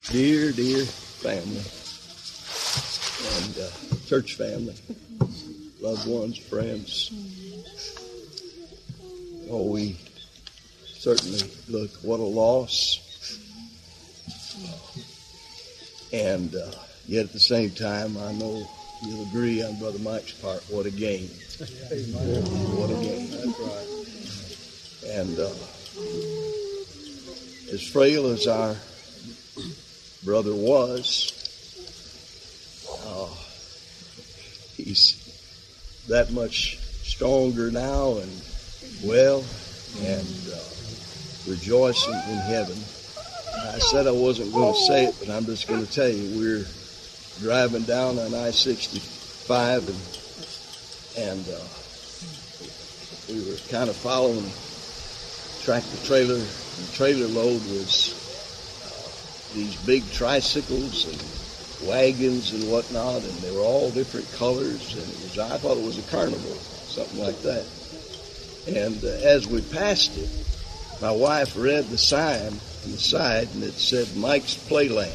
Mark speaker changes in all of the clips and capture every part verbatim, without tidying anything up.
Speaker 1: dear, dear family and uh, church family, loved ones, friends. Oh, we certainly look, what a loss. And uh, yet at the same time, I know you'll agree on Brother Mike's part, what a gain. Amen. What a gain. That's right. And uh, as frail as our brother was, uh, he's that much stronger now and well and uh, rejoicing in heaven. I said I wasn't going to say it, but I'm just going to tell you, we're driving down on I sixty-five and and uh, we were kind of following tractor trailer. The trailer load was uh, these big tricycles and wagons and whatnot, and they were all different colors, and it was, I thought it was a carnival, something like that. And uh, as we passed it, my wife read the sign on the side, and it said Mike's Playland.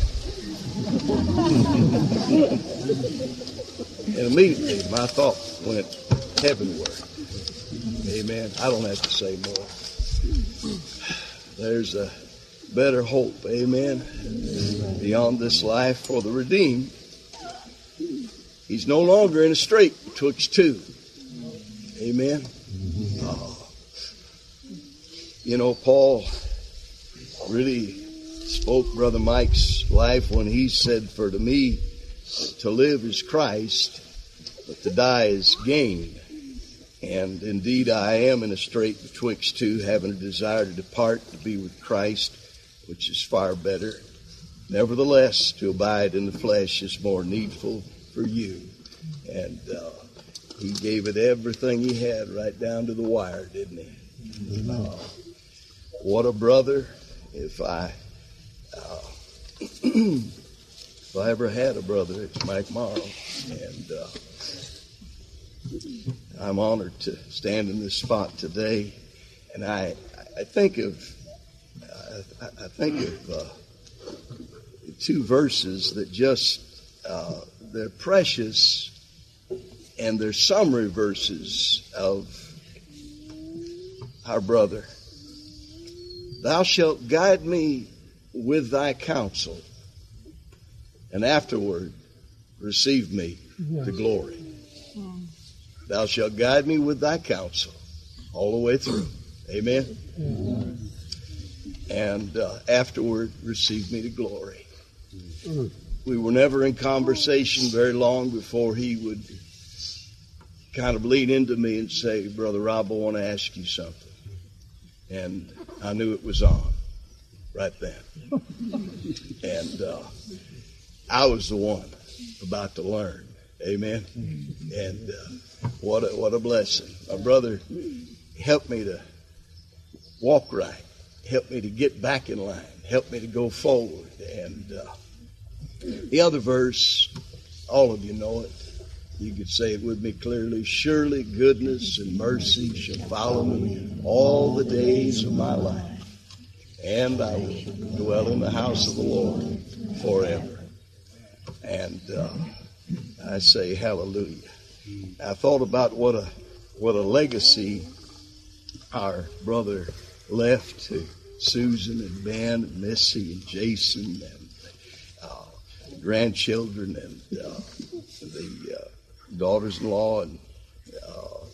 Speaker 1: And immediately my thought went heavenward. Amen. I don't have to say more. There's a better hope, amen, beyond this life for the redeemed. He's no longer in a strait betwixt two. Amen. Uh, you know, Paul really spoke Brother Mike's life when he said, for to me to live is Christ, but to die is gain. And indeed I am in a strait betwixt two, having a desire to depart to be with Christ, which is far better. Nevertheless, to abide in the flesh is more needful for you. And uh, he gave it everything he had right down to the wire, didn't he? Uh, what a brother. If I uh, if I ever had a brother, it's Mike Morrow. And uh, I'm honored to stand in this spot today. And I I think of I, I think of uh, two verses that just uh, they're precious, and they're summary verses of our brother. Thou shalt guide me with thy counsel, and afterward receive me to glory. Thou shalt guide me with thy counsel all the way through. Amen. Mm-hmm. And uh, afterward receive me to glory. Mm-hmm. We were never in conversation very long before he would kind of lean into me and say, Brother Rob, I want to ask you something. And I knew it was on right then. And uh, I was the one about to learn. Amen. And uh, what a, what a blessing. My brother helped me to walk right, helped me to get back in line, helped me to go forward. And uh, the other verse, all of you know it. You could say it with me clearly. Surely goodness and mercy shall follow me all the days of my life, and I will dwell in the house of the Lord forever. And uh, I say hallelujah. I thought about what a what a legacy our brother left to Susan and Ben and Missy and Jason and uh, grandchildren and uh, the uh, daughters-in-law and uh,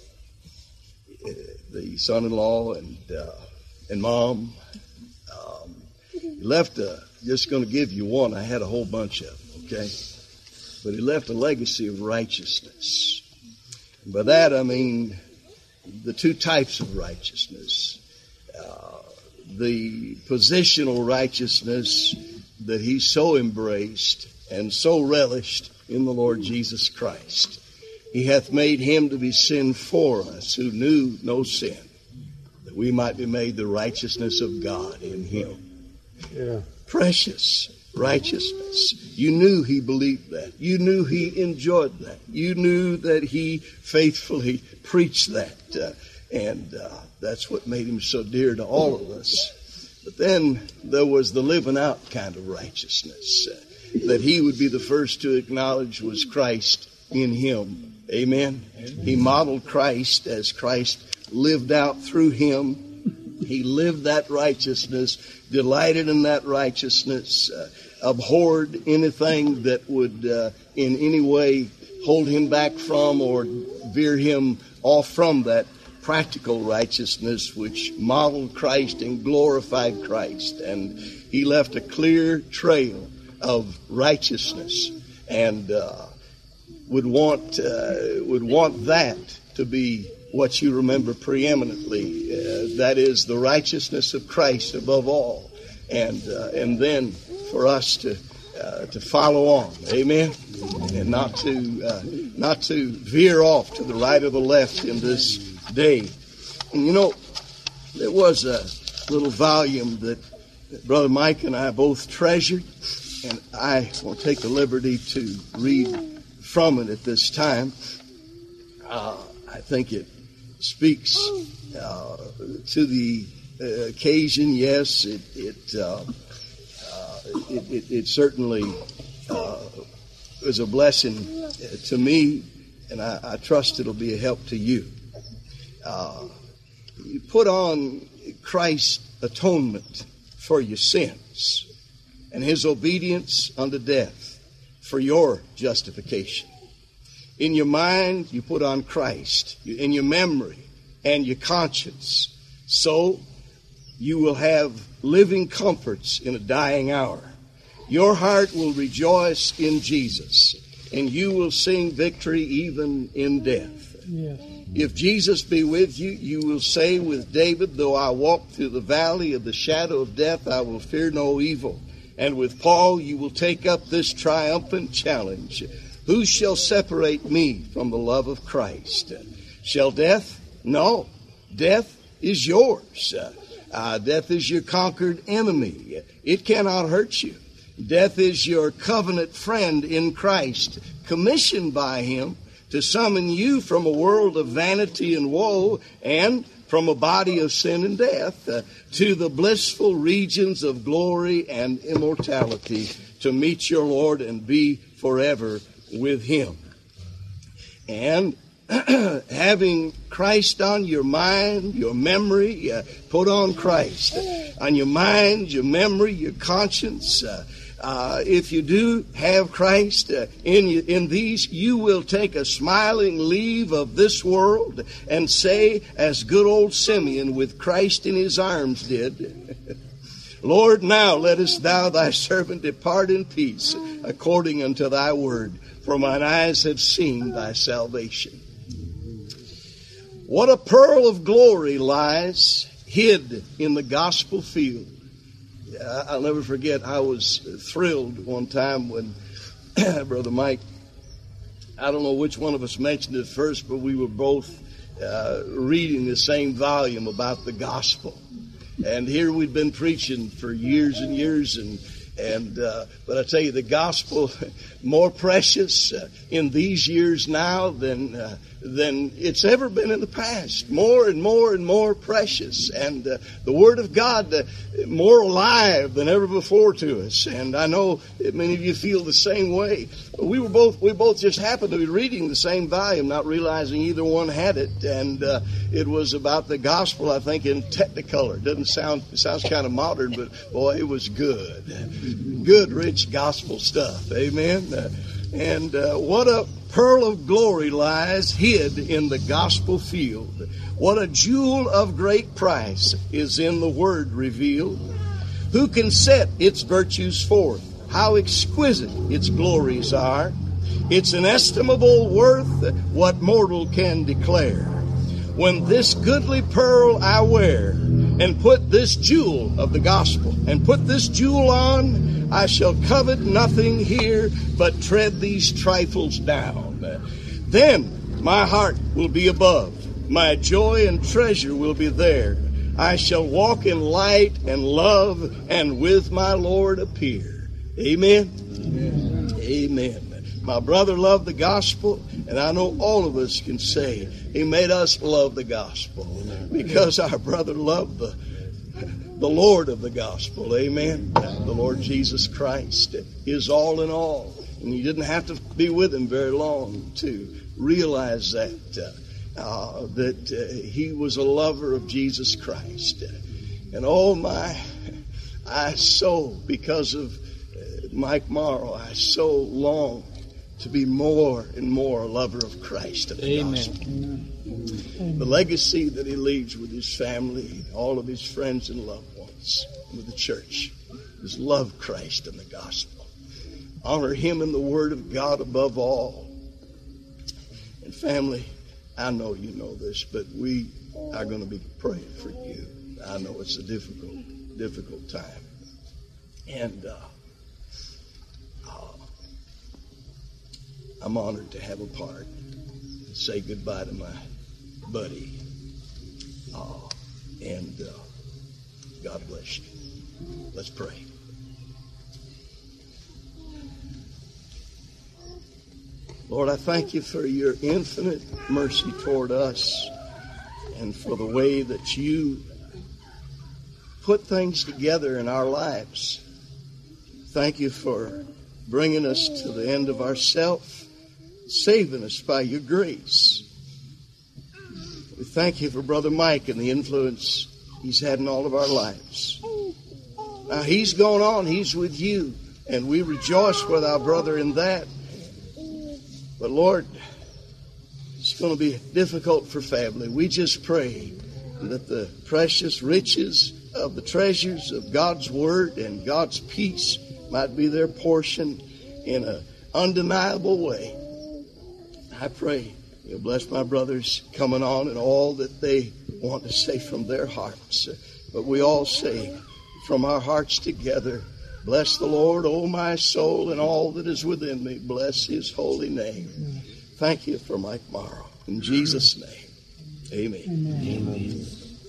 Speaker 1: the son-in-law and uh, and mom. Um, he left a, just going to give you one. I had a whole bunch of them, okay? But he left a legacy of righteousness. And by that I mean the two types of righteousness. Uh, the positional righteousness that he so embraced and so relished in the Lord Jesus Christ. He hath made him to be sin for us who knew no sin, that we might be made the righteousness of God in him. Yeah. Precious righteousness. You knew he believed that. You knew he enjoyed that. You knew that he faithfully preached that. Uh, and uh, that's what made him so dear to all of us. But then there was the living out kind of righteousness uh, that he would be the first to acknowledge was Christ in him. Amen. Amen. He modeled Christ as Christ lived out through him. He lived that righteousness, delighted in that righteousness, uh, abhorred anything that would uh, in any way hold him back from or veer him off from that practical righteousness which modeled Christ and glorified Christ. And he left a clear trail of righteousness and uh, would want uh, would want that to be what you remember preeminently. Uh, that is the righteousness of Christ above all. And uh, and then for us to uh, to follow on, amen, and not to uh, not to veer off to the right or the left in this day. And you know, there was a little volume that Brother Mike and I both treasured, and I will take the liberty to read from it at this time. Uh, I think it speaks uh, to the uh, occasion. Yes, it it, uh, uh, it, it, it certainly uh, was a blessing to me, and I, I trust it'll be a help to you. Uh, you put on Christ's atonement for your sins and his obedience unto death for your justification. In your mind, you put on Christ. In your memory and your conscience. So you will have living comforts in a dying hour. Your heart will rejoice in Jesus, and you will sing victory even in death. Yes. If Jesus be with you, you will say with David, though I walk through the valley of the shadow of death, I will fear no evil. And with Paul, you will take up this triumphant challenge. Who shall separate me from the love of Christ? Shall death? No. Death is yours. Uh, death is your conquered enemy. It cannot hurt you. Death is your covenant friend in Christ, commissioned by him to summon you from a world of vanity and woe and from a body of sin and death uh, to the blissful regions of glory and immortality to meet your Lord and be forever with him. And having Christ on your mind, your memory, uh, put on Christ. On your mind, your memory, your conscience. Uh, uh, if you do have Christ uh, in, you, in these, you will take a smiling leave of this world and say, as good old Simeon with Christ in his arms did, Lord, now lettest thou thy servant depart in peace, according unto thy word. For mine eyes have seen thy salvation. What a pearl of glory lies hid in the gospel field. I'll never forget, I was thrilled one time when Brother Mike, I don't know which one of us mentioned it first, but we were both uh, reading the same volume about the gospel. And here we'd been preaching for years and years, and And uh, but I tell you, the gospel more precious uh, in these years now than uh, than it's ever been in the past. More and more and more precious, and uh, the Word of God uh, more alive than ever before to us. And I know many of you feel the same way. We were both we both just happened to be reading the same volume, not realizing either one had it. And uh, it was about the gospel, I think, in Technicolor. It doesn't sound it sounds kind of modern, but boy, it was good. Good, rich gospel stuff. Amen. Uh, and uh, what a pearl of glory lies hid in the gospel field. What a jewel of great price is in the word revealed. Who can set its virtues forth? How exquisite its glories are. Its inestimable worth, what mortal can declare? When this goodly pearl I wear, and put this jewel of the gospel, and put this jewel on, I shall covet nothing here, but tread these trifles down. Then my heart will be above, my joy and treasure will be there. I shall walk in light and love, and with my Lord appear. Amen? Amen. Amen. My brother loved the gospel, and I know all of us can say he made us love the gospel because our brother loved the the Lord of the gospel. Amen. The Lord Jesus Christ is all in all. And you didn't have to be with him very long to realize that, uh, uh, that uh, he was a lover of Jesus Christ. And oh my, I so, because of uh, Mike Morrow, I so long to be more and more a lover of Christ and the
Speaker 2: Amen.
Speaker 1: gospel.
Speaker 2: Amen.
Speaker 1: The legacy that he leaves with his family, all of his friends and loved ones, with the church, is love Christ and the gospel. Honor him in the Word of God above all. And family, I know you know this, but we are going to be praying for you. I know it's a difficult, difficult time. And uh, uh, I'm honored to have a part and say goodbye to my buddy. Uh, and uh, God bless you. Let's pray. Lord, I thank you for your infinite mercy toward us and for the way that you put things together in our lives. Thank you for bringing us to the end of ourself, saving us by your grace. We thank you for Brother Mike and the influence he's had in all of our lives. Now, he's gone on. He's with you, and we rejoice with our brother in that. But, Lord, it's going to be difficult for family. We just pray that the precious riches of the treasures of God's Word and God's peace might be their portion in an undeniable way. I pray you'll bless my brothers coming on and all that they want to say from their hearts. But we all say from our hearts together, bless the Lord, O my soul, and all that is within me. Bless his holy name. Thank you for Mike Morrow. In Jesus' name, amen.
Speaker 2: Amen.
Speaker 1: Amen.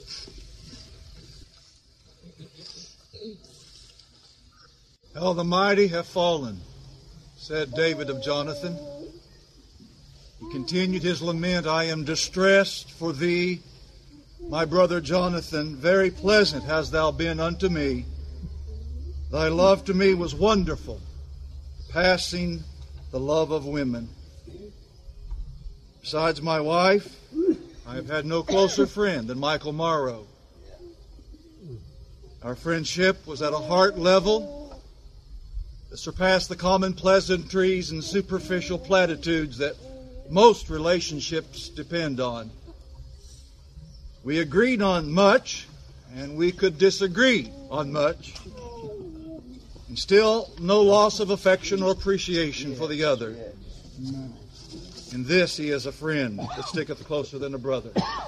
Speaker 3: How the mighty have fallen, said David of Jonathan. He continued his lament, I am distressed for thee, my brother Jonathan. Very pleasant hast thou been unto me. Thy love to me was wonderful, passing the love of women. Besides my wife, I have had no closer friend than Michael Morrow. Our friendship was at a heart level that surpassed the common pleasantries and superficial platitudes that most relationships depend on. We agreed on much, and we could disagree on much. And still no loss of affection or appreciation for the other. In this he is a friend that sticketh closer than a brother.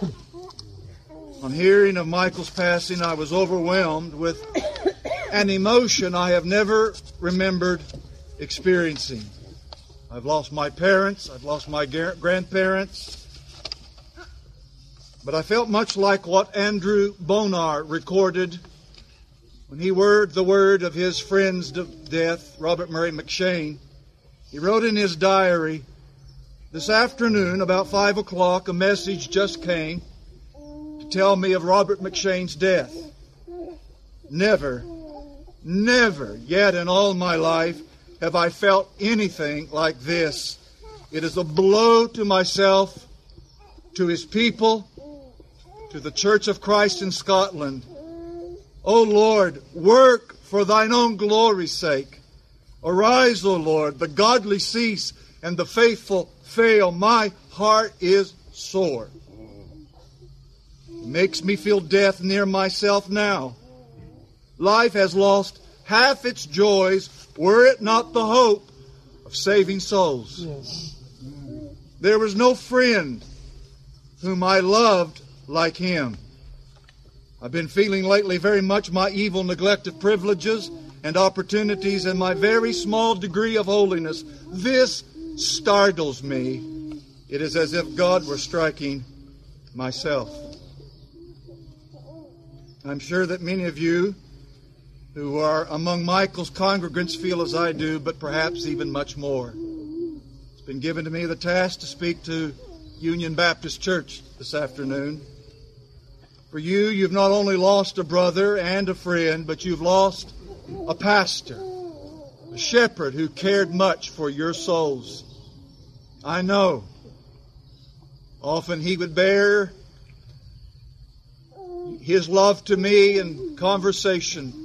Speaker 3: On hearing of Michael's passing, I was overwhelmed with an emotion I have never remembered experiencing. I've lost my parents, I've lost my grandparents, but I felt much like what Andrew Bonar recorded when he heard the word of his friend's death, Robert Murray McShane. He wrote in his diary, this afternoon, about five o'clock, a message just came to tell me of Robert McShane's death. Never, never yet in all my life have I felt anything like this. It is a blow to myself, to his people, to the Church of Christ in Scotland. O Lord, work for thine own glory's sake. Arise, O Lord, the godly cease and the faithful fail. My heart is sore. It makes me feel death near myself now. Life has lost half its joys were it not the hope of saving souls.
Speaker 2: Yes.
Speaker 3: There was no friend whom I loved like him. I've been feeling lately very much my evil neglect of privileges and opportunities and my very small degree of holiness. This startles me. It is as if God were striking myself. I'm sure that many of you who are among Michael's congregants feel as I do, but perhaps even much more. It's been given to me the task to speak to Union Baptist Church this afternoon. For you, you've not only lost a brother and a friend, but you've lost a pastor, a shepherd who cared much for your souls. I know. Often he would bear his love to me in conversation,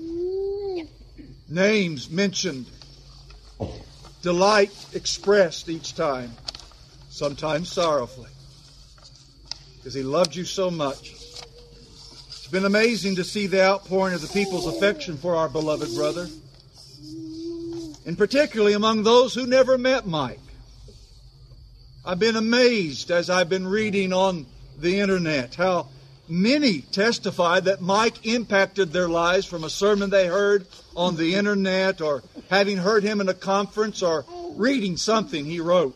Speaker 3: names mentioned, delight expressed each time, sometimes sorrowfully, because he loved you so much. It's been amazing to see the outpouring of the people's affection for our beloved brother, and particularly among those who never met Mike. I've been amazed as I've been reading on the internet how many testify that Mike impacted their lives from a sermon they heard on the internet, or having heard him in a conference, or reading something he wrote.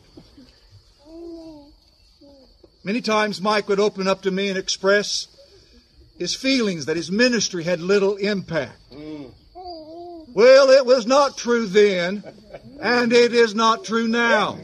Speaker 3: Many times Mike would open up to me and express his feelings that his ministry had little impact. Well, it was not true then, and it is not true now.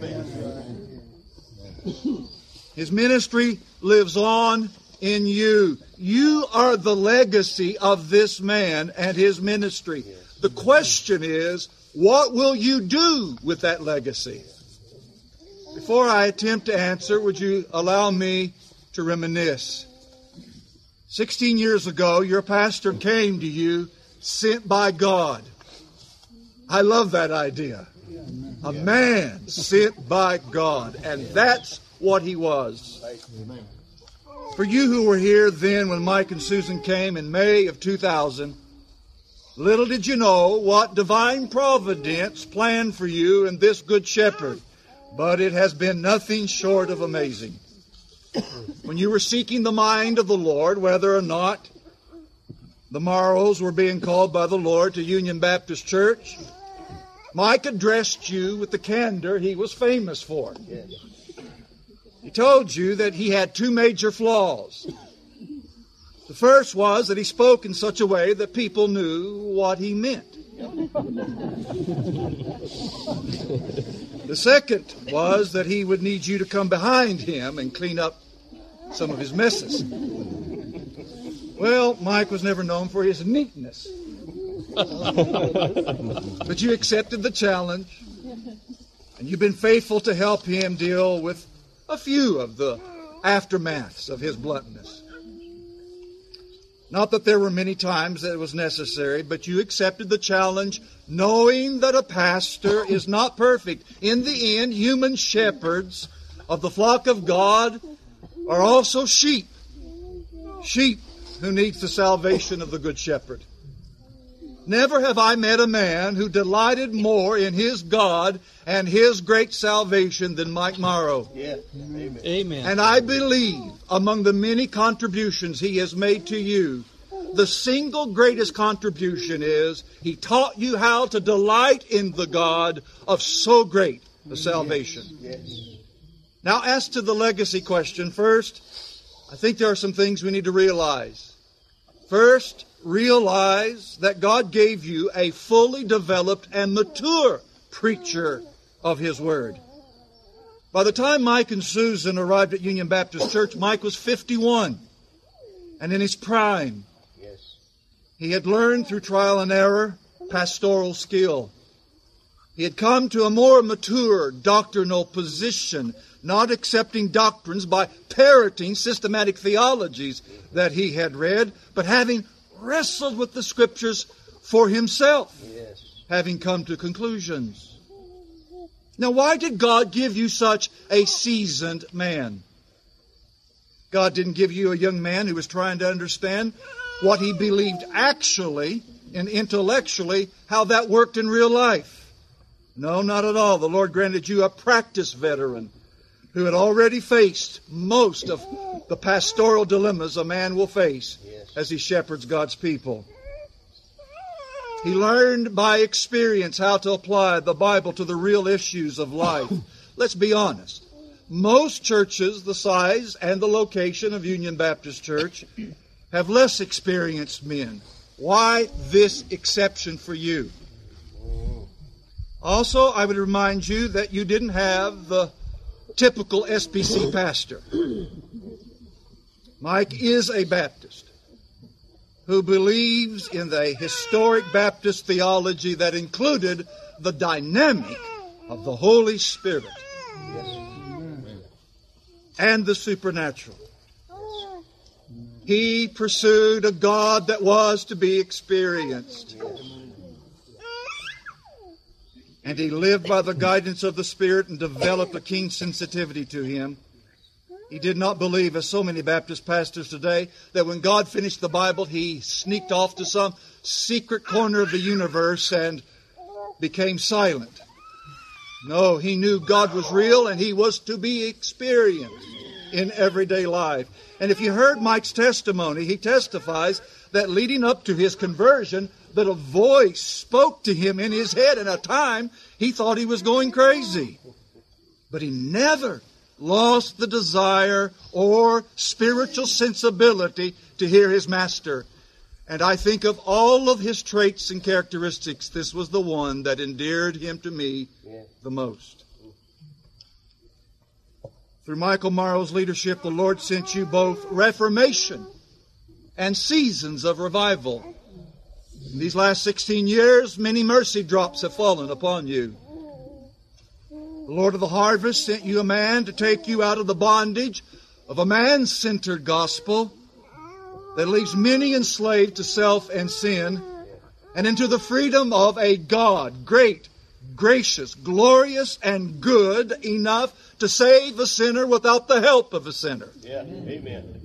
Speaker 3: His ministry lives on in you. You are the legacy of this man and his ministry. The question is, what will you do with that legacy? Before I attempt to answer, would you allow me to reminisce? Sixteen years ago, your pastor came to you sent by God. I love that idea. A man sent by God. And that's what he was. For you who were here then when Mike and Susan came in May of two thousand, little did you know what divine providence planned for you and this good shepherd. But it has been nothing short of amazing. When you were seeking the mind of the Lord, whether or not the Morrows were being called by the Lord to Union Baptist Church, Mike addressed you with the candor he was famous for. He told you that he had two major flaws. The first was that he spoke in such a way that people knew what he meant. The second was that he would need you to come behind him and clean up some of his messes. Well, Mike was never known for his neatness. But you accepted the challenge, and you've been faithful to help him deal with a few of the aftermaths of his bluntness. Not that there were many times that it was necessary, but you accepted the challenge knowing that a pastor is not perfect. In the end, human shepherds of the flock of God are also sheep. Sheep who needs the salvation of the Good Shepherd. Never have I met a man who delighted more in his God and his great salvation than Mike Morrow.
Speaker 1: Yeah. Amen.
Speaker 2: Amen.
Speaker 3: And I believe among the many contributions he has made to you, the single greatest contribution is he taught you how to delight in the God of so great a salvation.
Speaker 1: Yes.
Speaker 3: Now, as to the legacy question, first, I think there are some things we need to realize. First, realize that God gave you a fully developed and mature preacher of His Word. By the time Mike and Susan arrived at Union Baptist Church, Mike was fifty-one and in his prime.
Speaker 1: Yes.
Speaker 3: He had learned through trial and error pastoral skill. He had come to a more mature doctrinal position, not accepting doctrines by parroting systematic theologies that he had read, but having wrestled with the Scriptures for himself,
Speaker 1: Yes.
Speaker 3: having come to conclusions. Now, why did God give you such a seasoned man? God didn't give you a young man who was trying to understand what he believed actually and intellectually, how that worked in real life. No, not at all. The Lord granted you a practice veteran who had already faced most of the pastoral dilemmas a man will face
Speaker 1: Yes.
Speaker 3: as he shepherds God's people. He learned by experience how to apply the Bible to the real issues of life. Let's be honest. Most churches the size and the location of Union Baptist Church have less experienced men. Why this exception for you? Also, I would remind you that you didn't have the typical S P C pastor. Mike is a Baptist. who believes in the historic Baptist theology that included the dynamic of the Holy Spirit and the supernatural. He pursued a God that was to be experienced. And he lived by the guidance of the Spirit and developed a keen sensitivity to Him. He did not believe, as so many Baptist pastors today, that when God finished the Bible, He sneaked off to some secret corner of the universe and became silent. No, he knew God was real and He was to be experienced in everyday life. And if you heard Mike's testimony, he testifies that leading up to his conversion, that a voice spoke to him in his head. And at a time, he thought he was going crazy. But he never lost the desire or spiritual sensibility to hear his master. And I think of all of his traits and characteristics, this was the one that endeared him to me the most. Through Michael Morrow's leadership, the Lord sent you both reformation and seasons of revival. In these last sixteen years, many mercy drops have fallen upon you. The Lord of the harvest sent you a man to take you out of the bondage of a man-centered gospel that leaves many enslaved to self and sin, and into the freedom of a God, great, gracious, glorious, and good enough to save a sinner without the help of a sinner.
Speaker 2: Yeah. Amen.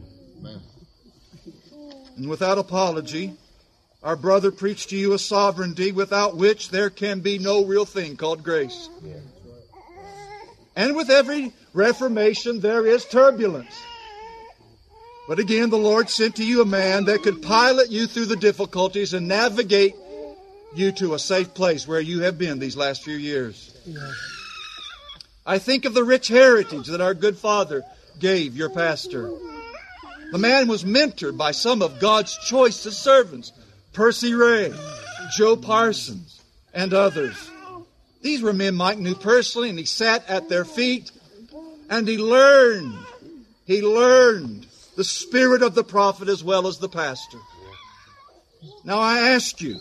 Speaker 3: And without apology, our brother preached to you a sovereignty without which there can be no real thing called grace.
Speaker 2: Yeah.
Speaker 3: And with every reformation, there is turbulence. But again, the Lord sent to you a man that could pilot you through the difficulties and navigate you to a safe place where you have been these last few years. Yeah. I think of the rich heritage that our good Father gave your pastor. The man was mentored by some of God's choicest servants, Percy Ray, Joe Parsons, and others. These were men Mike knew personally, and he sat at their feet, and he learned. He learned the spirit of the prophet as well as the pastor. Now I ask you,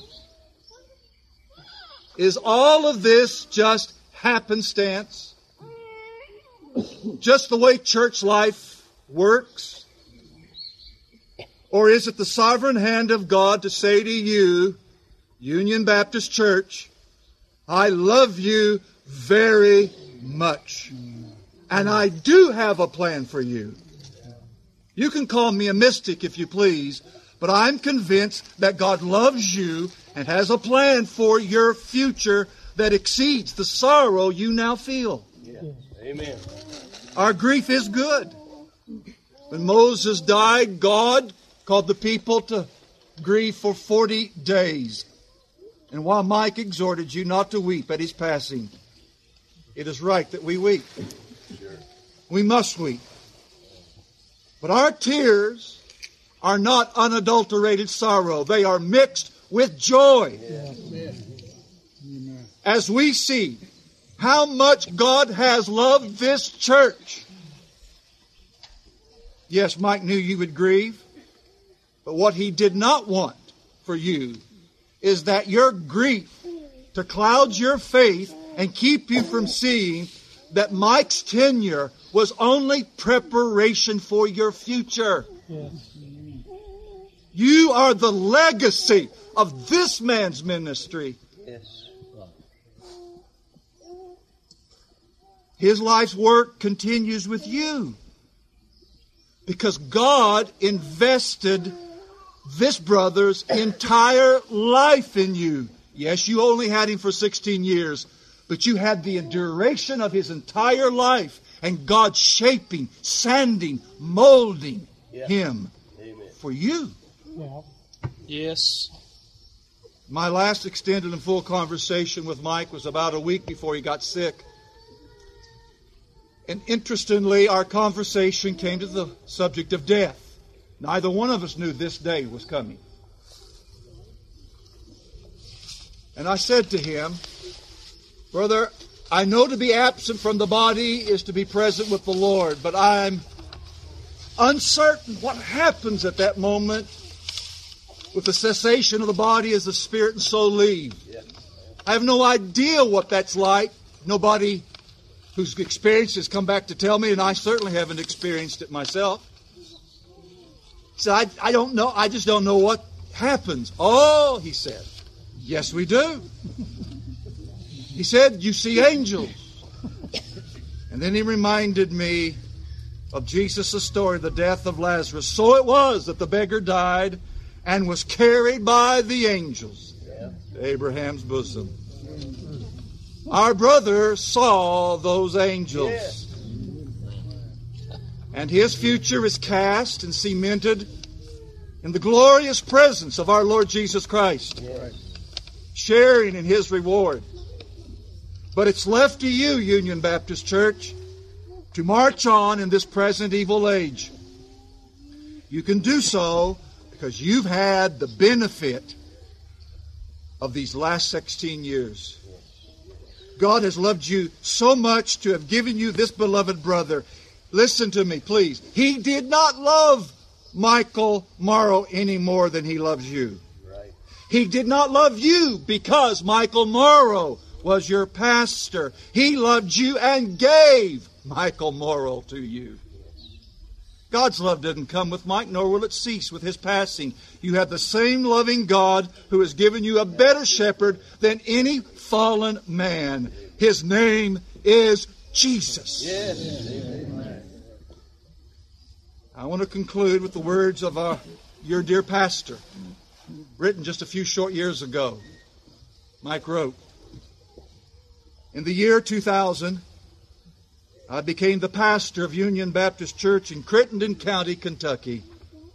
Speaker 3: is all of this just happenstance? Just the way church life works? Or is it the sovereign hand of God to say to you, Union Baptist Church, I love you very much, and I do have a plan for you. You can call me a mystic if you please, but I'm convinced that God loves you and has a plan for your future that exceeds the sorrow you now feel.
Speaker 2: Yeah. Amen.
Speaker 3: Our grief is good. When Moses died, God called the people to grieve for forty days. And while Mike exhorted you not to weep at his passing, it is right that we weep.
Speaker 2: Sure.
Speaker 3: We must weep. But our tears are not unadulterated sorrow. They are mixed with joy.
Speaker 2: Yeah.
Speaker 3: As we see how much God has loved this church. Yes, Mike knew you would grieve. But what he did not want for you is that your grief to cloud your faith and keep you from seeing that Mike's tenure was only preparation for your future.
Speaker 4: Yes.
Speaker 3: You are the legacy of this man's ministry.
Speaker 2: Yes.
Speaker 3: His life's work continues with you because God invested this brother's entire life in you. Yes, you only had him for sixteen years, but you had the duration of his entire life and God shaping, sanding, molding
Speaker 2: Yeah.
Speaker 3: him
Speaker 2: Amen.
Speaker 3: for you.
Speaker 4: Yeah.
Speaker 5: Yes.
Speaker 3: My last extended and full conversation with Mike was about a week before he got sick. And interestingly, our conversation came to the subject of death. Neither one of us knew this day was coming. And I said to him, brother, I know to be absent from the body is to be present with the Lord, but I'm uncertain what happens at that moment With the cessation of the body as the spirit and soul leave. I have no idea what that's like. Nobody who's experienced it has come back to tell me, and I certainly haven't experienced it myself. So I, I don't know. I just don't know what happens. Oh, he said, yes, we do. He said, you see angels. And then he reminded me of Jesus' story, the death of Lazarus. So it was that the beggar died and was carried by the angels to Abraham's bosom. Our brother saw those angels. And his future is cast and cemented in the glorious presence of our Lord Jesus Christ, sharing in His reward. But it's left to you, Union Baptist Church, to march on in this present evil age. You can do so because you've had the benefit of these last sixteen years. God has loved you so much to have given you this beloved brother. Listen to me, please. He did not love Michael Morrow any more than He loves you.
Speaker 2: Right.
Speaker 3: He did not love you because Michael Morrow was your pastor. He loved you and gave Michael Morrow to you. God's love didn't come with Mike, nor will it cease with his passing. You have the same loving God who has given you a better shepherd than any fallen man. His name is Jesus.
Speaker 2: Yes.
Speaker 3: I want to conclude with the words of our, your dear pastor, written just a few short years ago. Mike wrote, in the year two thousand, I became the pastor of Union Baptist Church in Crittenden County, Kentucky.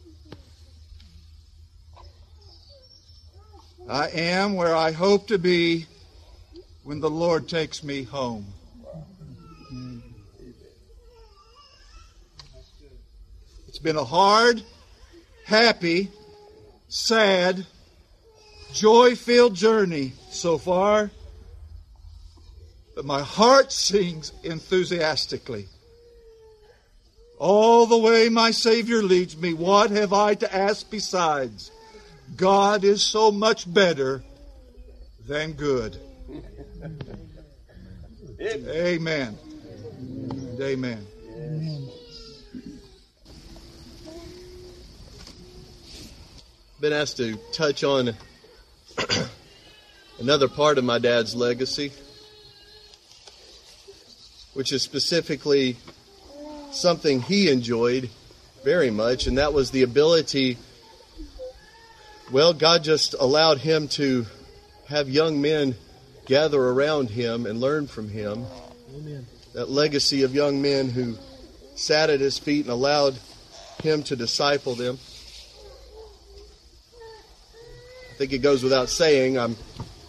Speaker 3: I am where I hope to be when the Lord takes me home. It's been a hard, happy, sad, joy-filled journey so far. But my heart sings enthusiastically. All the way my Savior leads me, what have I to ask besides? God is so much better than good. Amen. And amen.
Speaker 4: Been asked to touch on another part of my dad's legacy, which is specifically something he enjoyed very much, and that was the ability, well, God just allowed him to have young men gather around him and learn from him. Amen. That legacy of young men who sat at his feet and allowed him to disciple them. I think it goes without saying, I'm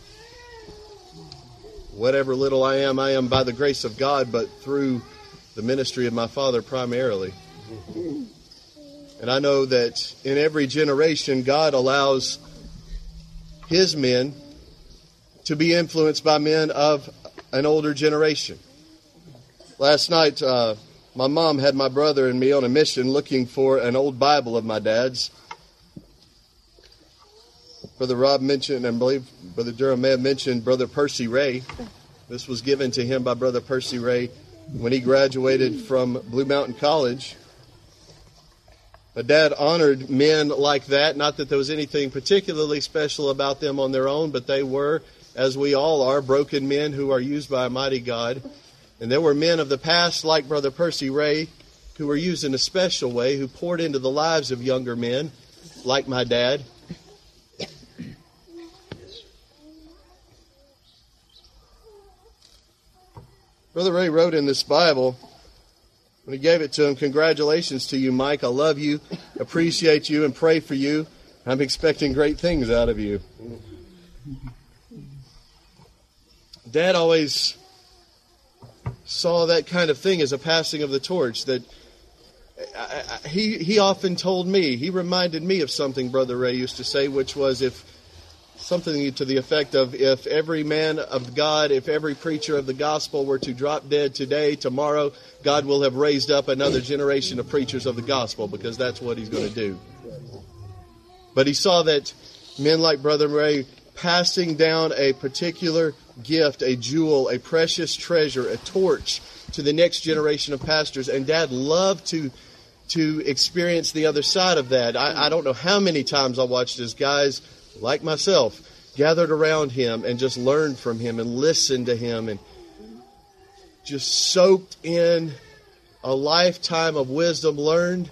Speaker 4: whatever little I am, I am by the grace of God, but through the ministry of my father primarily. And I know that in every generation, God allows His men to be influenced by men of an older generation. Last night, uh, my mom had my brother and me on a mission looking for an old Bible of my dad's. Brother Rob mentioned, and I believe Brother Durham may have mentioned Brother Percy Ray. This was given to him by Brother Percy Ray when he graduated from Blue Mountain College. My dad honored men like that. Not that there was anything particularly special about them on their own, but they were, as we all are, broken men who are used by a mighty God. And there were men of the past like Brother Percy Ray who were used in a special way, who poured into the lives of younger men like my dad. Brother Ray wrote in this Bible, when he gave it to him, congratulations to you, Mike. I love you, appreciate you, and pray for you. I'm expecting great things out of you. Dad always saw that kind of thing as a passing of the torch. That I, I, he, he often told me, he reminded me of something Brother Ray used to say, which was if something to the effect of, if every man of God, if every preacher of the gospel were to drop dead today, tomorrow, God will have raised up another generation of preachers of the gospel, because that's what He's going to do. But he saw that men like Brother Ray passing down a particular gift, a jewel, a precious treasure, a torch to the next generation of pastors. And Dad loved to to experience the other side of that. I, I don't know how many times I watched as guys like myself gathered around him and just learned from him and listened to him and just soaked in a lifetime of wisdom learned,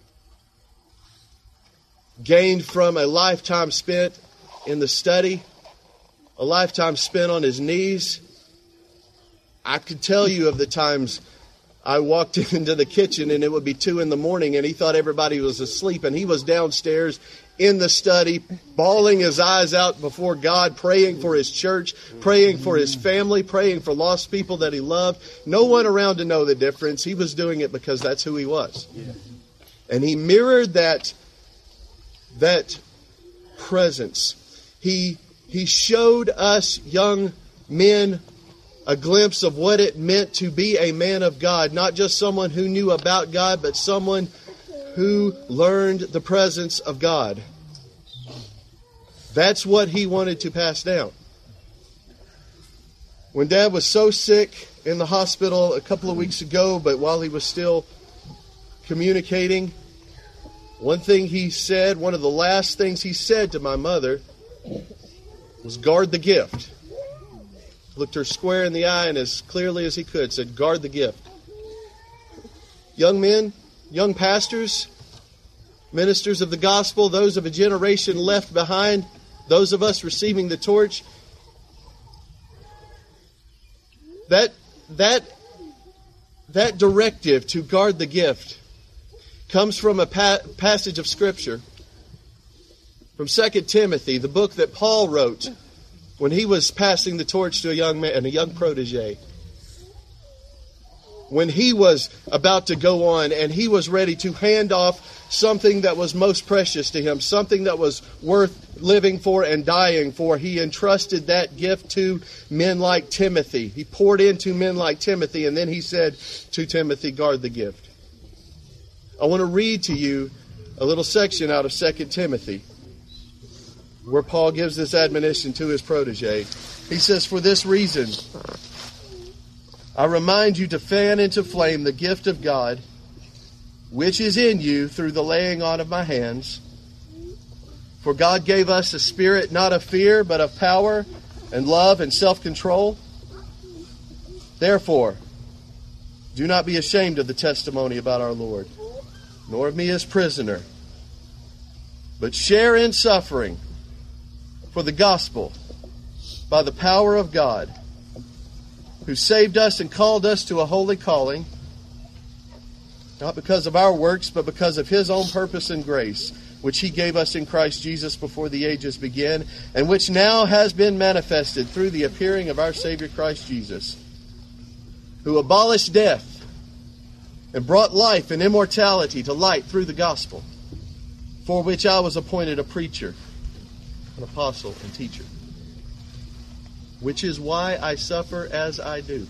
Speaker 4: gained from a lifetime spent in the study, a lifetime spent on his knees. I could tell you of the times I walked into the kitchen and it would be two in the morning and he thought everybody was asleep and he was downstairs in the study, bawling his eyes out before God, praying for his church, praying for his family, praying for lost people that he loved. No one around to know the difference. He was doing it because that's who he was. And he mirrored that, that presence. He, he showed us young men a glimpse of what it meant to be a man of God, not just someone who knew about God, but someone who learned the presence of God. That's what he wanted to pass down. When Dad was so sick in the hospital a couple of weeks ago, but while he was still communicating, one thing he said, one of the last things he said to my mother was, "Guard the gift." Looked her square in the eye and as clearly as he could said, "Guard the gift." Young men, young pastors, ministers of the gospel, those of a generation left behind, those of us receiving the torch, that that that directive to guard the gift comes from a pa- passage of Scripture from Second Timothy, the book that Paul wrote when he was passing the torch to a young man, a young protege. When he was about to go on and he was ready to hand off something that was most precious to him, something that was worth living for and dying for, he entrusted that gift to men like Timothy. He poured into men like Timothy, and then he said to Timothy, "Guard the gift." I want to read to you a little section out of Second Timothy where Paul gives this admonition to his protege. He says, "For this reason, I remind you to fan into flame the gift of God, which is in you through the laying on of my hands. For God gave us a spirit not of fear, but of power and love and self-control. Therefore, do not be ashamed of the testimony about our Lord, nor of me as prisoner, but share in suffering for the gospel by the power of God, who saved us and called us to a holy calling, not because of our works, but because of His own purpose and grace, which He gave us in Christ Jesus before the ages began, and which now has been manifested through the appearing of our Savior Christ Jesus, who abolished death and brought life and immortality to light through the gospel, for which I was appointed a preacher, an apostle, and teacher. Which is why I suffer as I do.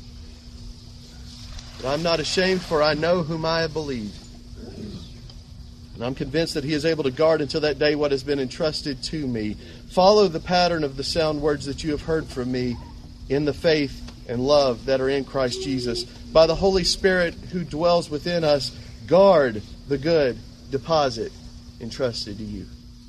Speaker 4: But I'm not ashamed, for I know whom I have believed. And I'm convinced that He is able to guard until that day what has been entrusted to me. Follow the pattern of the sound words that you have heard from me in the faith and love that are in Christ Jesus. By the Holy Spirit who dwells within us, guard the good deposit entrusted to you.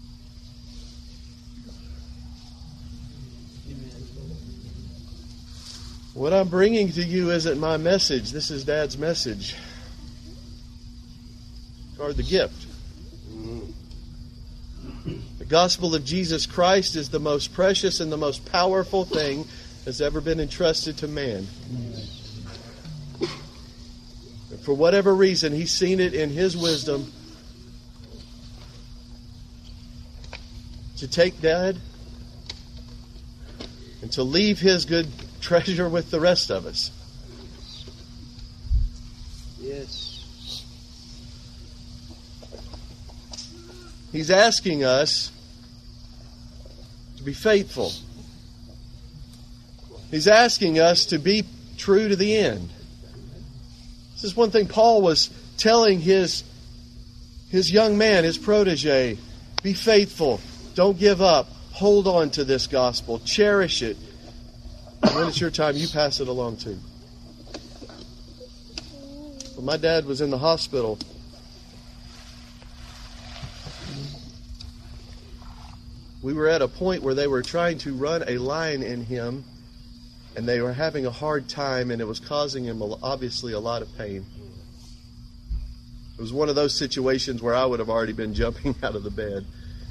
Speaker 4: What I'm bringing to you isn't my message. This is Dad's message. Guard the gift. The gospel of Jesus Christ is the most precious and the most powerful thing that's ever been entrusted to man. And for whatever reason, He's seen it in His wisdom to take Dad and to leave His good treasure with the rest of us.
Speaker 2: Yes.
Speaker 4: He's asking us to be faithful. He's asking us to be true to the end. This is one thing Paul was telling his, his young man, his protege, Be faithful. Don't give up. Hold on to this gospel. Cherish it. And when it's your time, you pass it along too. When my dad was in the hospital, we were at a point where they were trying to run a line in him, and they were having a hard time, and it was causing him obviously a lot of pain. It was one of those situations where I would have already been jumping out of the bed.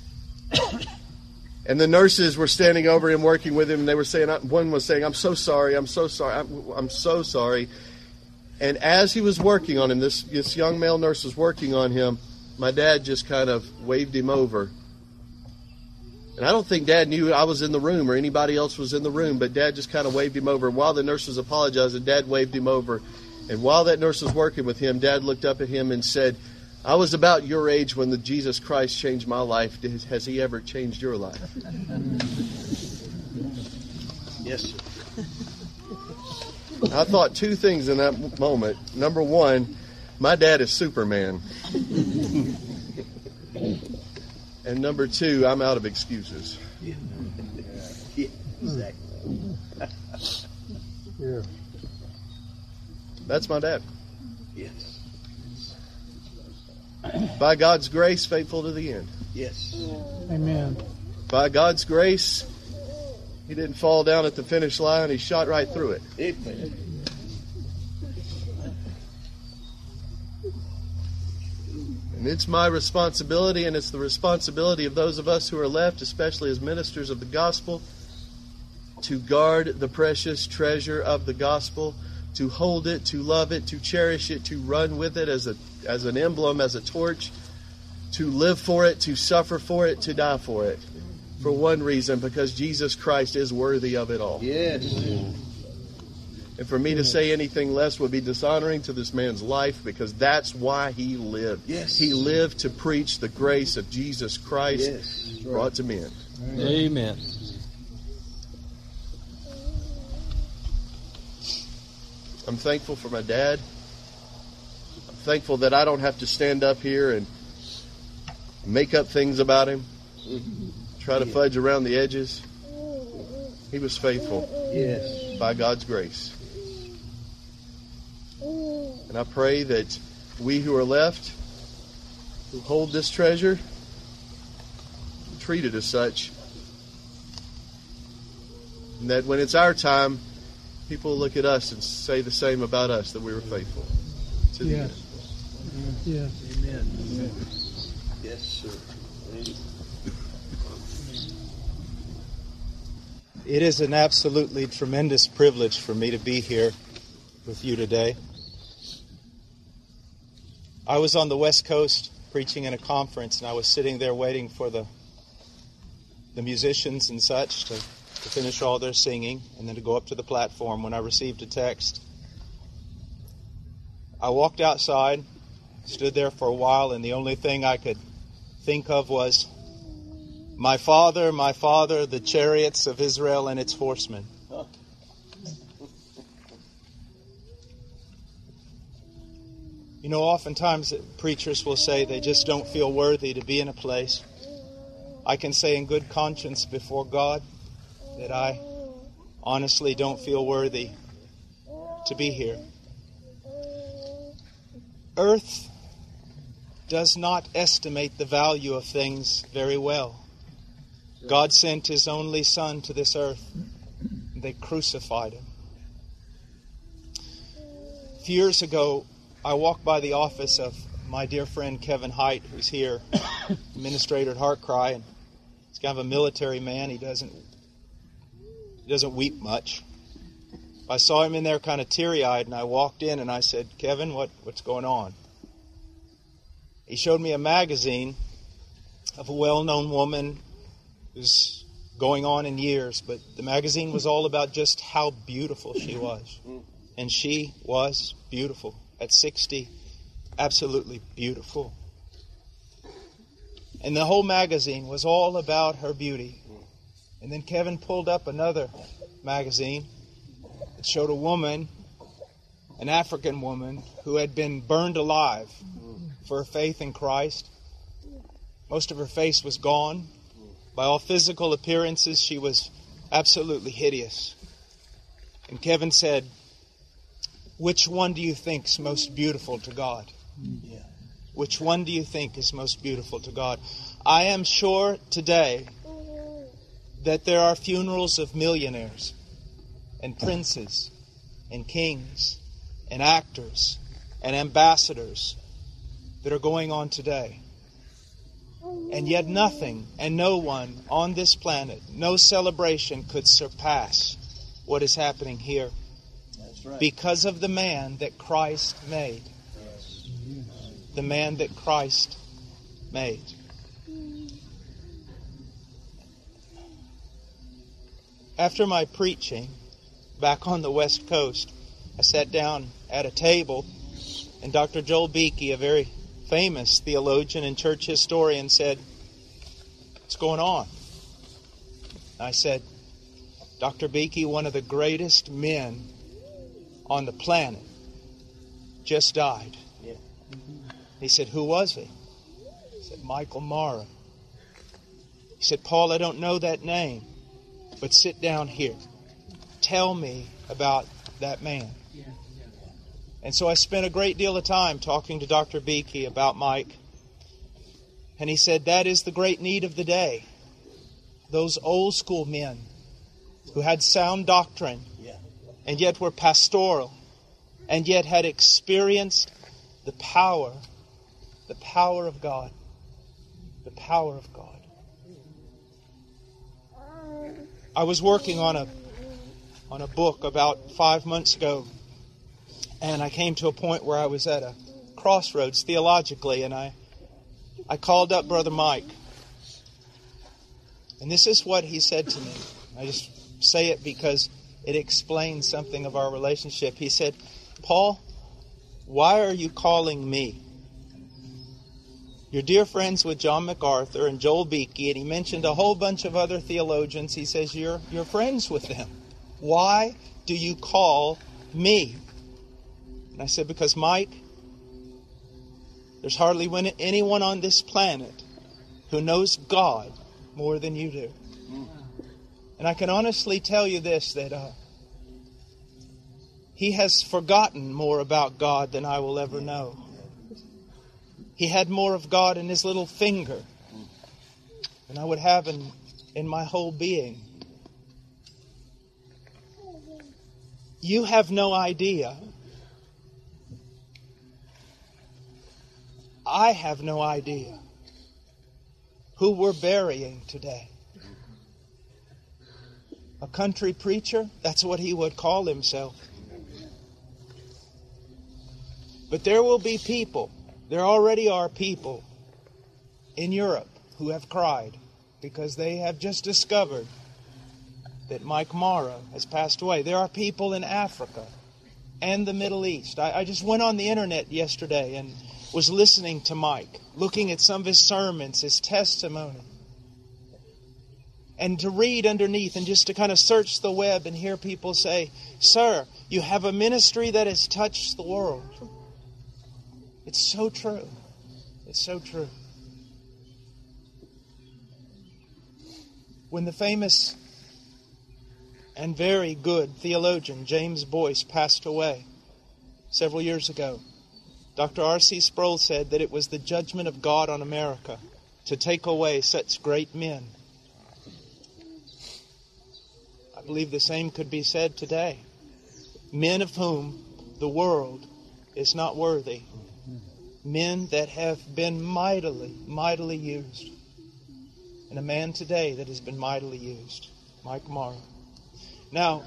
Speaker 4: And the nurses were standing over him, working with him, and they were saying, one was saying, I'm so sorry, I'm so sorry, I'm, I'm so sorry. And as he was working on him, this, this young male nurse was working on him, my dad just kind of waved him over. And I don't think Dad knew I was in the room or anybody else was in the room, but Dad just kind of waved him over. And while the nurse was apologizing, Dad waved him over. And while that nurse was working with him, Dad looked up at him and said, I was about your age when the Jesus Christ changed my life. Has he ever changed your life?
Speaker 2: Yes, sir.
Speaker 4: I thought two things in that moment. Number one, my dad is Superman. And number two, I'm out of excuses.
Speaker 2: Yeah, yeah exactly.
Speaker 5: Yeah.
Speaker 4: That's my dad.
Speaker 2: Yes.
Speaker 4: By God's grace, faithful to the end.
Speaker 2: Yes.
Speaker 5: Amen.
Speaker 4: By God's grace, he didn't fall down at the finish line. He shot right through it.
Speaker 2: Amen.
Speaker 4: And it's my responsibility, and it's the responsibility of those of us who are left, especially as ministers of the gospel, to guard the precious treasure of the gospel, to hold it, to love it, to cherish it, to run with it as a as an emblem, as a torch, to live for it, to suffer for it, to die for it. For one reason, because Jesus Christ is worthy of it all.
Speaker 2: Yes.
Speaker 4: And for me to say anything less would be dishonoring to this man's life, because that's why he lived.
Speaker 2: Yes.
Speaker 4: He lived to preach the grace of Jesus Christ
Speaker 2: Yes.
Speaker 4: brought to men.
Speaker 6: Amen.
Speaker 4: I'm thankful for my dad. I'm thankful that I don't have to stand up here and make up things about him, try to fudge around the edges. He was faithful.
Speaker 2: Yes.
Speaker 4: By God's grace. And I pray that we who are left, who hold this treasure, treat it as such. And that when it's our time, people will look at us and say the same about us, that we were faithful to the
Speaker 5: Yes.
Speaker 4: end.
Speaker 5: Yes.
Speaker 2: Amen. Yes, sir. Amen.
Speaker 6: It is an absolutely tremendous privilege for me to be here with you today. I was on the West Coast preaching in a conference, and I was sitting there waiting for the the musicians and such to, to finish all their singing and then to go up to the platform when I received a text. I walked outside, stood there for a while, and the only thing I could think of was, "My father, my father, the chariots of Israel and its horsemen." You know, oftentimes preachers will say they just don't feel worthy to be in a place. I can say in good conscience before God that I honestly don't feel worthy to be here. Earth does not estimate the value of things very well. God sent His only Son to this earth. They crucified Him. A few years ago, I walked by the office of my dear friend Kevin Height, who's here, administrator at Heartcry, and he's kind of a military man. He doesn't he doesn't weep much. I saw him in there kind of teary-eyed, and I walked in and I said, "Kevin, what, what's going on?" He showed me a magazine of a well-known woman who's going on in years, but the magazine was all about just how beautiful she was. And she was beautiful. At sixty, absolutely beautiful. And the whole magazine was all about her beauty. And then Kevin pulled up another magazine that showed a woman, an African woman, who had been burned alive for her faith in Christ. Most of her face was gone. By all physical appearances, she was absolutely hideous. And Kevin said, which one do you think is most beautiful to God?
Speaker 2: Yeah.
Speaker 6: Which one do you think is most beautiful to God? I am sure today that there are funerals of millionaires and princes and kings and actors and ambassadors that are going on today. And yet nothing and no one on this planet, no celebration could surpass what is happening here.
Speaker 2: That's right.
Speaker 6: Because of the man that Christ made.
Speaker 2: Yes.
Speaker 6: The man that Christ made. After my preaching back on the West Coast, I sat down at a table, and Doctor Joel Beeke, a very famous theologian and church historian, said, "What's going on?" I said, "Doctor Beeke, one of the greatest men on the planet, just died."
Speaker 2: Yeah.
Speaker 6: He said, "Who was he?" I said, "Michael Mara." He said, "Paul, I don't know that name, but sit down here. Tell me about that man." And so I spent a great deal of time talking to Doctor Beeke about Mike. And he said, that is the great need of the day. Those old school men who had sound doctrine
Speaker 2: Yeah.
Speaker 6: and yet were pastoral and yet had experienced the power, the power of God. The power of God. I was working on a on a book about five months ago, and I came to a point where I was at a crossroads theologically, and I I called up Brother Mike. And this is what he said to me. I just say it because it explains something of our relationship. He said, "Paul, why are you calling me? You're dear friends with John MacArthur and Joel Beeke," and he mentioned a whole bunch of other theologians. He says, you're, you're friends with them. Why do you call me? And I said, because, Mike, there's hardly anyone on this planet who knows God more than you do. And I can honestly tell you this, that uh, he has forgotten more about God than I will ever know. He had more of God in his little finger than I would have in, in my whole being. You have no idea. I have no idea who we're burying today. A country preacher? That's what he would call himself. But there will be people, there already are people in Europe who have cried because they have just discovered that Mike Mara has passed away. There are people in Africa and the Middle East. I, I just went on the internet yesterday and was listening to Mike, looking at some of his sermons, his testimony. And to read underneath and just to kind of search the web and hear people say, "Sir, you have a ministry that has touched the world." It's so true. It's so true. When the famous and very good theologian James Boyce passed away several years ago, Doctor R C Sproul said that it was the judgment of God on America to take away such great men. I believe the same could be said today. Men of whom the world is not worthy. Men that have been mightily, mightily used. And a man today that has been mightily used. Mike Mara. Now,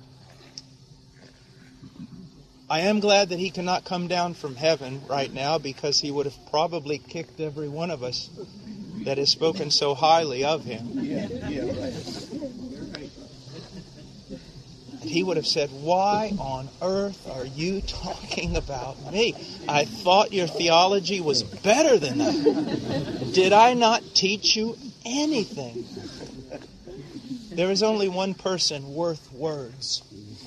Speaker 6: I am glad that he cannot come down from heaven right now, because he would have probably kicked every one of us that has spoken so highly of him.
Speaker 2: Yeah, yeah, right.
Speaker 6: He would have said, "Why on earth are you talking about me? I thought your theology was better than that. Did I not teach you anything?" There is only one person worth words.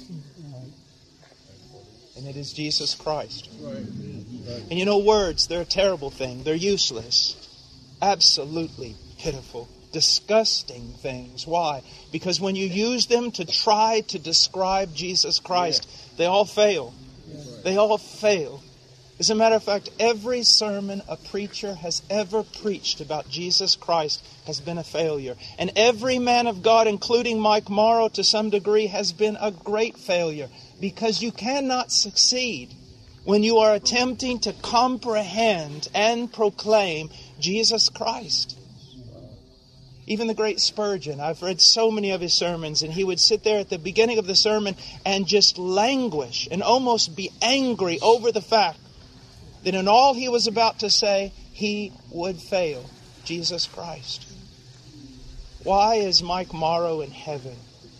Speaker 6: And it is Jesus Christ. And you know, words, they're a terrible thing. They're useless. Absolutely pitiful, disgusting things. Why? Because when you use them to try to describe Jesus Christ, yeah. they all fail. Yeah. They all fail. As a matter of fact, every sermon a preacher has ever preached about Jesus Christ has been a failure. And every man of God, including Mike Morrow to some degree, has been a great failure. Because you cannot succeed when you are attempting to comprehend and proclaim Jesus Christ. Even the great Spurgeon, I've read so many of his sermons, and he would sit there at the beginning of the sermon and just languish and almost be angry over the fact that in all he was about to say, he would fail Jesus Christ. Why is Mike Morrow in heaven?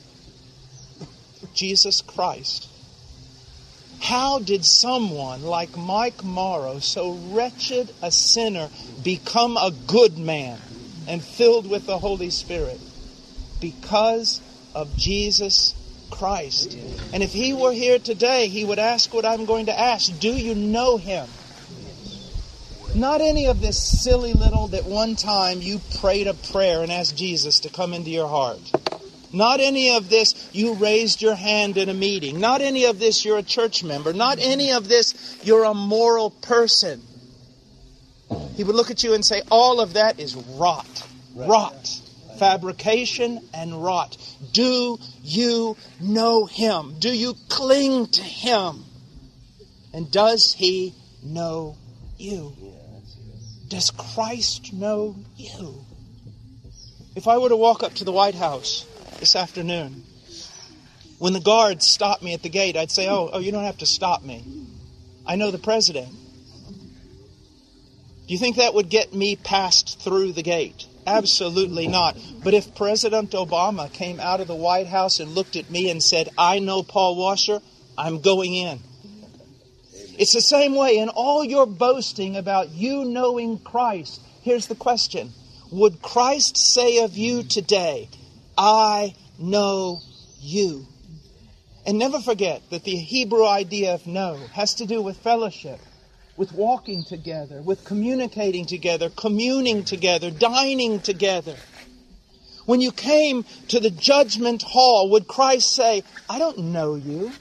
Speaker 6: Jesus Christ. How did someone like Mike Morrow, so wretched a sinner, become a good man and filled with the Holy Spirit? Because of Jesus Christ. And if he were here today, he would ask what I'm going to ask. Do you know him? Not any of this silly little that one time you prayed a prayer and asked Jesus to come into your heart. Not any of this you raised your hand in a meeting. Not any of this you're a church member. Not any of this you're a moral person. He would look at you and say, all of that is rot. Rot. Fabrication and rot. Do you know him? Do you cling to him? And does he know you? Does Christ know you? If I were to walk up to the White House this afternoon, when the guards stopped me at the gate, I'd say, oh, oh, you don't have to stop me. I know the president. Do you think that would get me passed through the gate? Absolutely not. But if President Obama came out of the White House and looked at me and said, I know Paul Washer, I'm going in. It's the same way in all your boasting about you knowing Christ. Here's the question. Would Christ say of you today, I know you? And never forget that the Hebrew idea of know has to do with fellowship, with walking together, with communicating together, communing together, dining together. When you came to the judgment hall, would Christ say, I don't know you?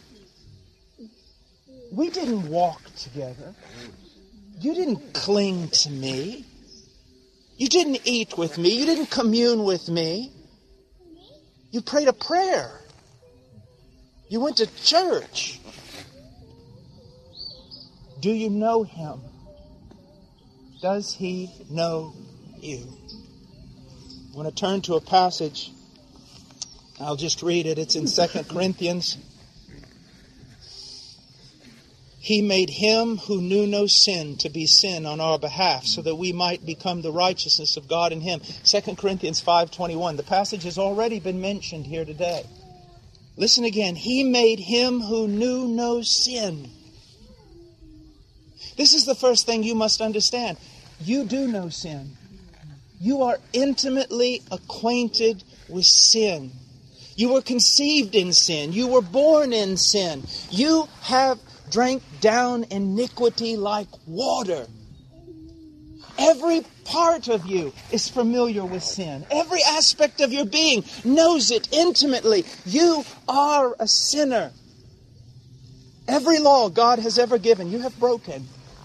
Speaker 6: We didn't walk together. You didn't cling to me. You didn't eat with me. You didn't commune with me. You prayed a prayer. You went to church. Do you know him? Does he know you? I want to turn to a passage. I'll just read it. It's in Second Corinthians. He made him who knew no sin to be sin on our behalf, so that we might become the righteousness of God in him. Second Corinthians five twenty-one. The passage has already been mentioned here today. Listen again. He made him who knew no sin. This is the first thing you must understand. You do know sin. You are intimately acquainted with sin. You were conceived in sin. You were born in sin. You have drank down iniquity like water. Every part of you is familiar with sin. Every aspect of your being knows it intimately. You are a sinner. Every law God has ever given, you have broken.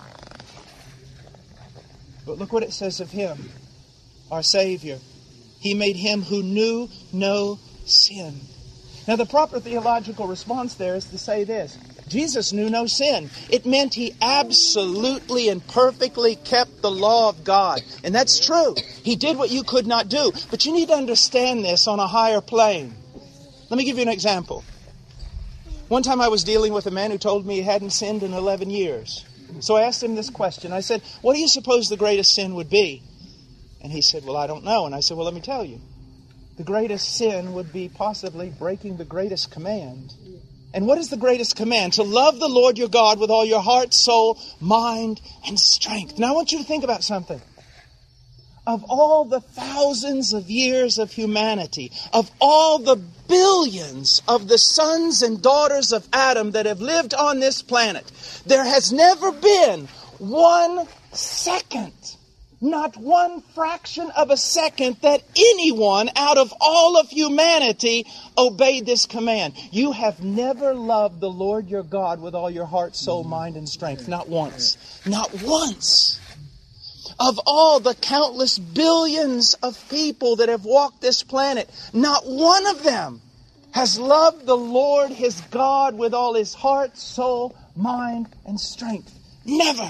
Speaker 6: But look what it says of him, our Savior. He made him who knew no sin. Now the proper theological response there is to say this. Jesus knew no sin. It meant he absolutely and perfectly kept the law of God. And that's true. He did what you could not do. But you need to understand this on a higher plane. Let me give you an example. One time I was dealing with a man who told me he hadn't sinned in eleven years. So I asked him this question. I said, what do you suppose the greatest sin would be? And he said, well, I don't know. And I said, well, let me tell you. The greatest sin would be possibly breaking the greatest command. And what is the greatest command? To love the Lord your God with all your heart, soul, mind, and strength. Now I want you to think about something. Of all the thousands of years of humanity, of all the billions of the sons and daughters of Adam that have lived on this planet, there has never been one second Not one fraction of a second that anyone out of all of humanity obeyed this command. You have never loved the Lord your God with all your heart, soul, mind, and strength. Not once. Not once. Of all the countless billions of people that have walked this planet, not one of them has loved the Lord his God with all his heart, soul, mind, and strength. Never.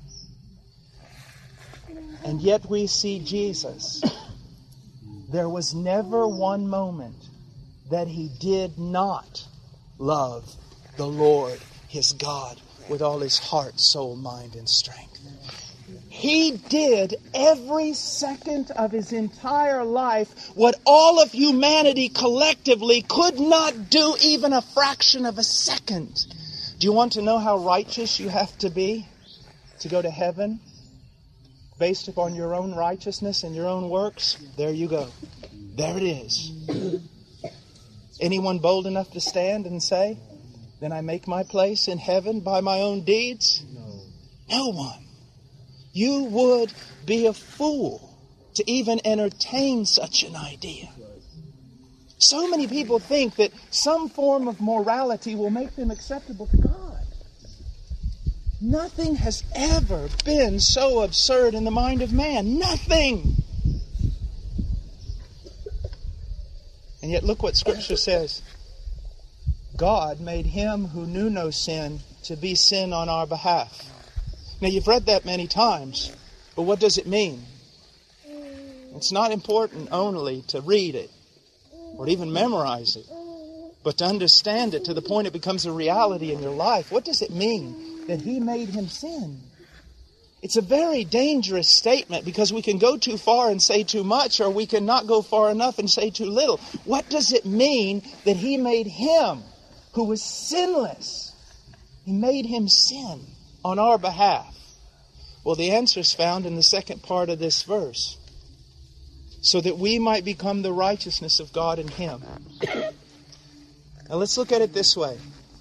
Speaker 6: And yet we see Jesus. There was never one moment that he did not love the Lord, his God, with all his heart, soul, mind, and strength. He did every second of his entire life what all of humanity collectively could not do even a fraction of a second. Do you want to know how righteous you have to be to go to heaven? Based upon your own righteousness and your own works? There you go. There it is. Anyone bold enough to stand and say, then I make my place in heaven by my own deeds? No. No one. You would be a fool to even entertain such an idea. So many people think that some form of morality will make them acceptable to God. Nothing has ever been so absurd in the mind of man. Nothing. And yet look what Scripture says. God made him who knew no sin to be sin on our behalf. Now you've read that many times, but what does it mean? It's not important only to read it or even memorize it, but to understand it to the point it becomes a reality in your life. What does it mean that he made him sin? It's a very dangerous statement because we can go too far and say too much, or we can not go far enough and say too little. What does it mean that he made him who was sinless? He made him sin on our behalf. Well, the answer is found in the second part of this verse. So that we might become the righteousness of God in him. Now let's look at it this way.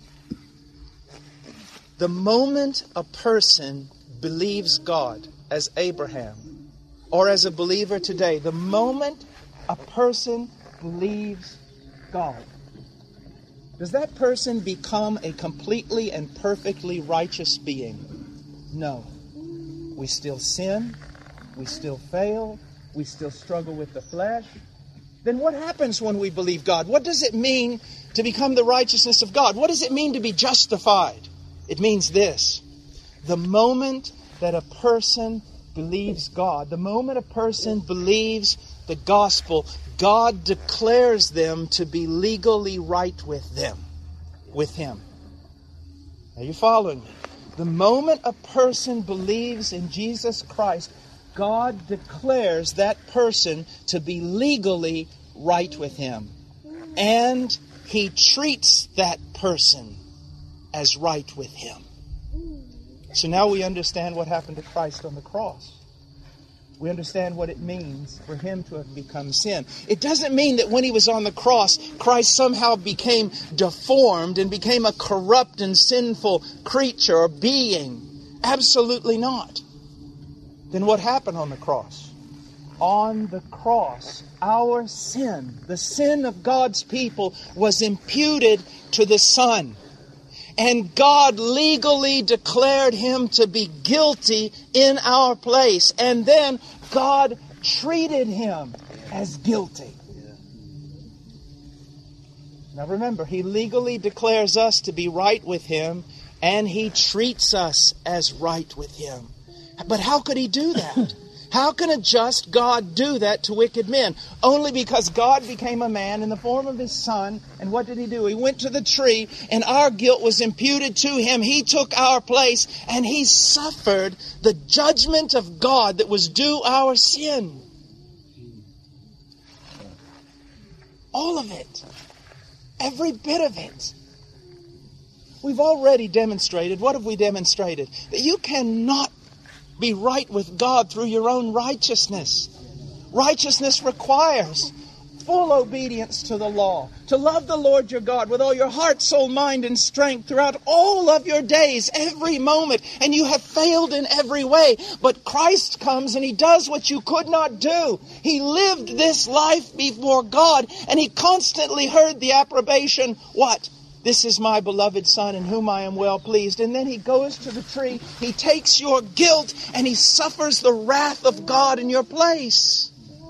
Speaker 6: The moment a person believes God, as Abraham, or as a believer today, the moment a person believes God, does that person become a completely and perfectly righteous being? No. We still sin. We still fail. We still struggle with the flesh. Then what happens when we believe God? What does it mean to become the righteousness of God? What does it mean to be justified? It means this. The moment that a person believes God, the moment a person believes the gospel, God declares them to be legally right with them, with him. Are you following me? The moment a person believes in Jesus Christ, God declares that person to be legally right with him. And he treats that person as right with him. So now we understand what happened to Christ on the cross. We understand what it means for him to have become sin. It doesn't mean that when he was on the cross, Christ somehow became deformed and became a corrupt and sinful creature or being. Absolutely not. Then what happened on the cross? On the cross, our sin, the sin of God's people, was imputed to the Son. And God legally declared him to be guilty in our place. And then God treated him as guilty. Now remember, he legally declares us to be right with him, and he treats us as right with him. But how could he do that? How can a just God do that to wicked men? Only because God became a man in the form of his Son. And what did he do? He went to the tree, and our guilt was imputed to him. He took our place, and he suffered the judgment of God that was due our sin. All of it. Every bit of it. We've already demonstrated. What have we demonstrated? That you cannot be right with God through your own righteousness. Righteousness requires full obedience to the law, to love the Lord your God with all your heart, soul, mind, and strength throughout all of your days, every moment, and you have failed in every way. But Christ comes and He does what you could not do. He lived this life before God, and He constantly heard the approbation, what? This is my beloved Son in whom I am well pleased. And then He goes to the tree, He takes your guilt, and He suffers the wrath of God in your place.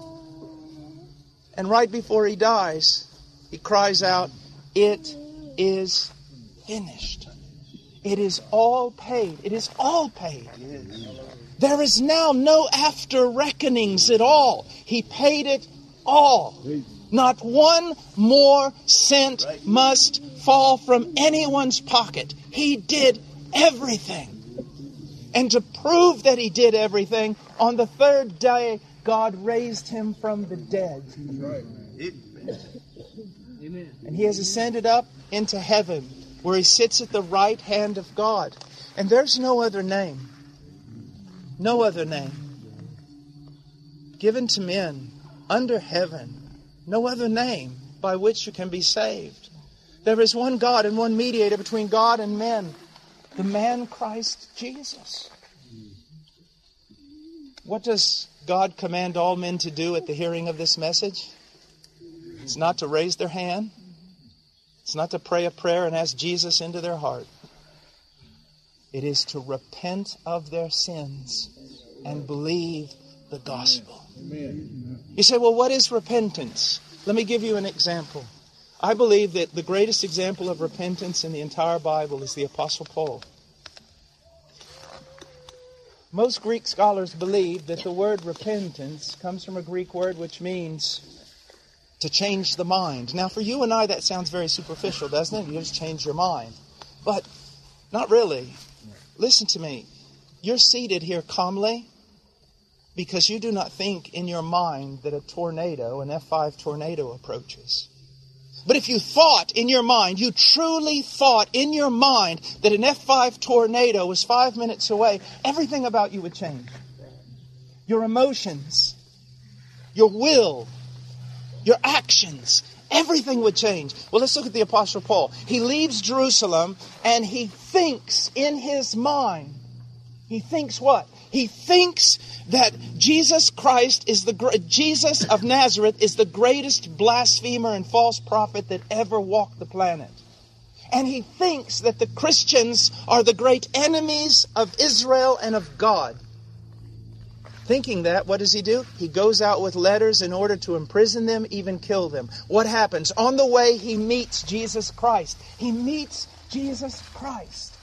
Speaker 6: And right before He dies, He cries out, it is finished. It is all paid. It is all paid. There is now no after reckonings at all. He paid it all. Not one more cent must fall from anyone's pocket. He did everything. And to prove that He did everything, on the third day, God raised Him from the dead. And He has ascended up into heaven, where He sits at the right hand of God. And there's no other name, no other name given to men under heaven, no other name by which you can be saved. There is one God and one mediator between God and men, the man Christ Jesus. What does God command all men to do at the hearing of this message? It's not to raise their hand. It's not to pray a prayer and ask Jesus into their heart. It is to repent of their sins and believe the gospel. Amen. You say, well, what is repentance? Let me give you an example. I believe that the greatest example of repentance in the entire Bible is the Apostle Paul. Most Greek scholars believe that the word repentance comes from a Greek word which means to change the mind. Now, for you and I, that sounds very superficial, doesn't it? You just change your mind. But not really. Listen to me. You're seated here calmly because you do not think in your mind that a tornado, an F five tornado, approaches. But if you thought in your mind, you truly thought in your mind that an F five tornado was five minutes away, everything about you would change. Your emotions, your will, your actions, everything would change. Well, let's look at the Apostle Paul. He leaves Jerusalem and he thinks in his mind. He thinks what? He thinks that Jesus Christ is the Jesus of Nazareth is the greatest blasphemer and false prophet that ever walked the planet. And he thinks that the Christians are the great enemies of Israel and of God. Thinking that, what does he do? He goes out with letters in order to imprison them, even kill them. What happens? On the way, he meets Jesus Christ. He meets Jesus Christ.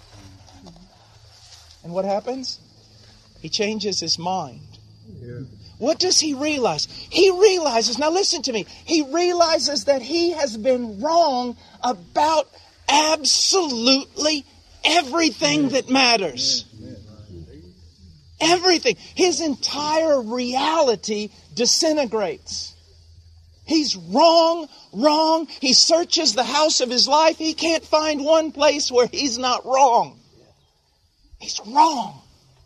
Speaker 6: And what happens? He changes his mind. Yeah. What does he realize? He realizes, now listen to me, he realizes that he has been wrong about absolutely everything that matters. Everything. His entire reality disintegrates. He's wrong, wrong. He searches the house of his life. He can't find one place where he's not wrong. He's wrong.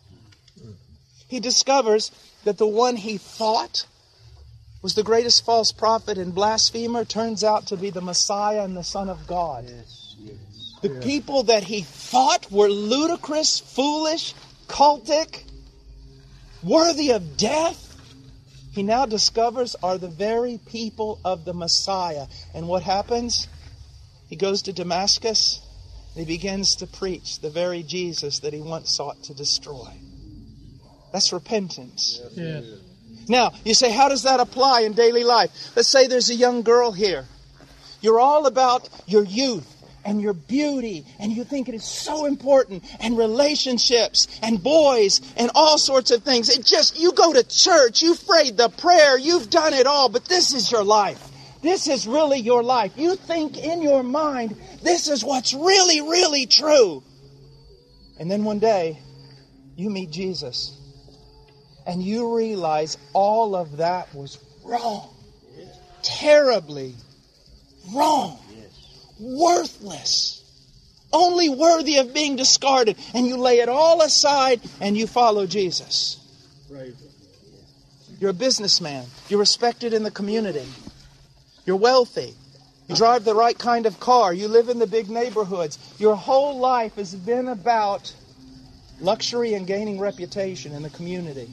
Speaker 6: He discovers that the one he thought was the greatest false prophet and blasphemer turns out to be the Messiah and the Son of God. Yes, yes. The yeah. people that he thought were ludicrous, foolish, cultic, worthy of death, he now discovers are the very people of the Messiah. And what happens? He goes to Damascus and he begins to preach the very Jesus that he once sought to destroy. That's repentance. Yeah. Now, you say, how does that apply in daily life? Let's say there's a young girl here. You're all about your youth and your beauty, and you think it is so important, and relationships, and boys, and all sorts of things. It just, you go to church, you've prayed the prayer, you've done it all, but this is your life. This is really your life. You think in your mind, this is what's really, really true. And then one day, you meet Jesus. And you realize all of that was wrong. Terribly wrong. Worthless. Only worthy of being discarded. And you lay it all aside and you follow Jesus. You're a businessman. You're respected in the community. You're wealthy. You drive the right kind of car. You live in the big neighborhoods. Your whole life has been about luxury and gaining reputation in the community.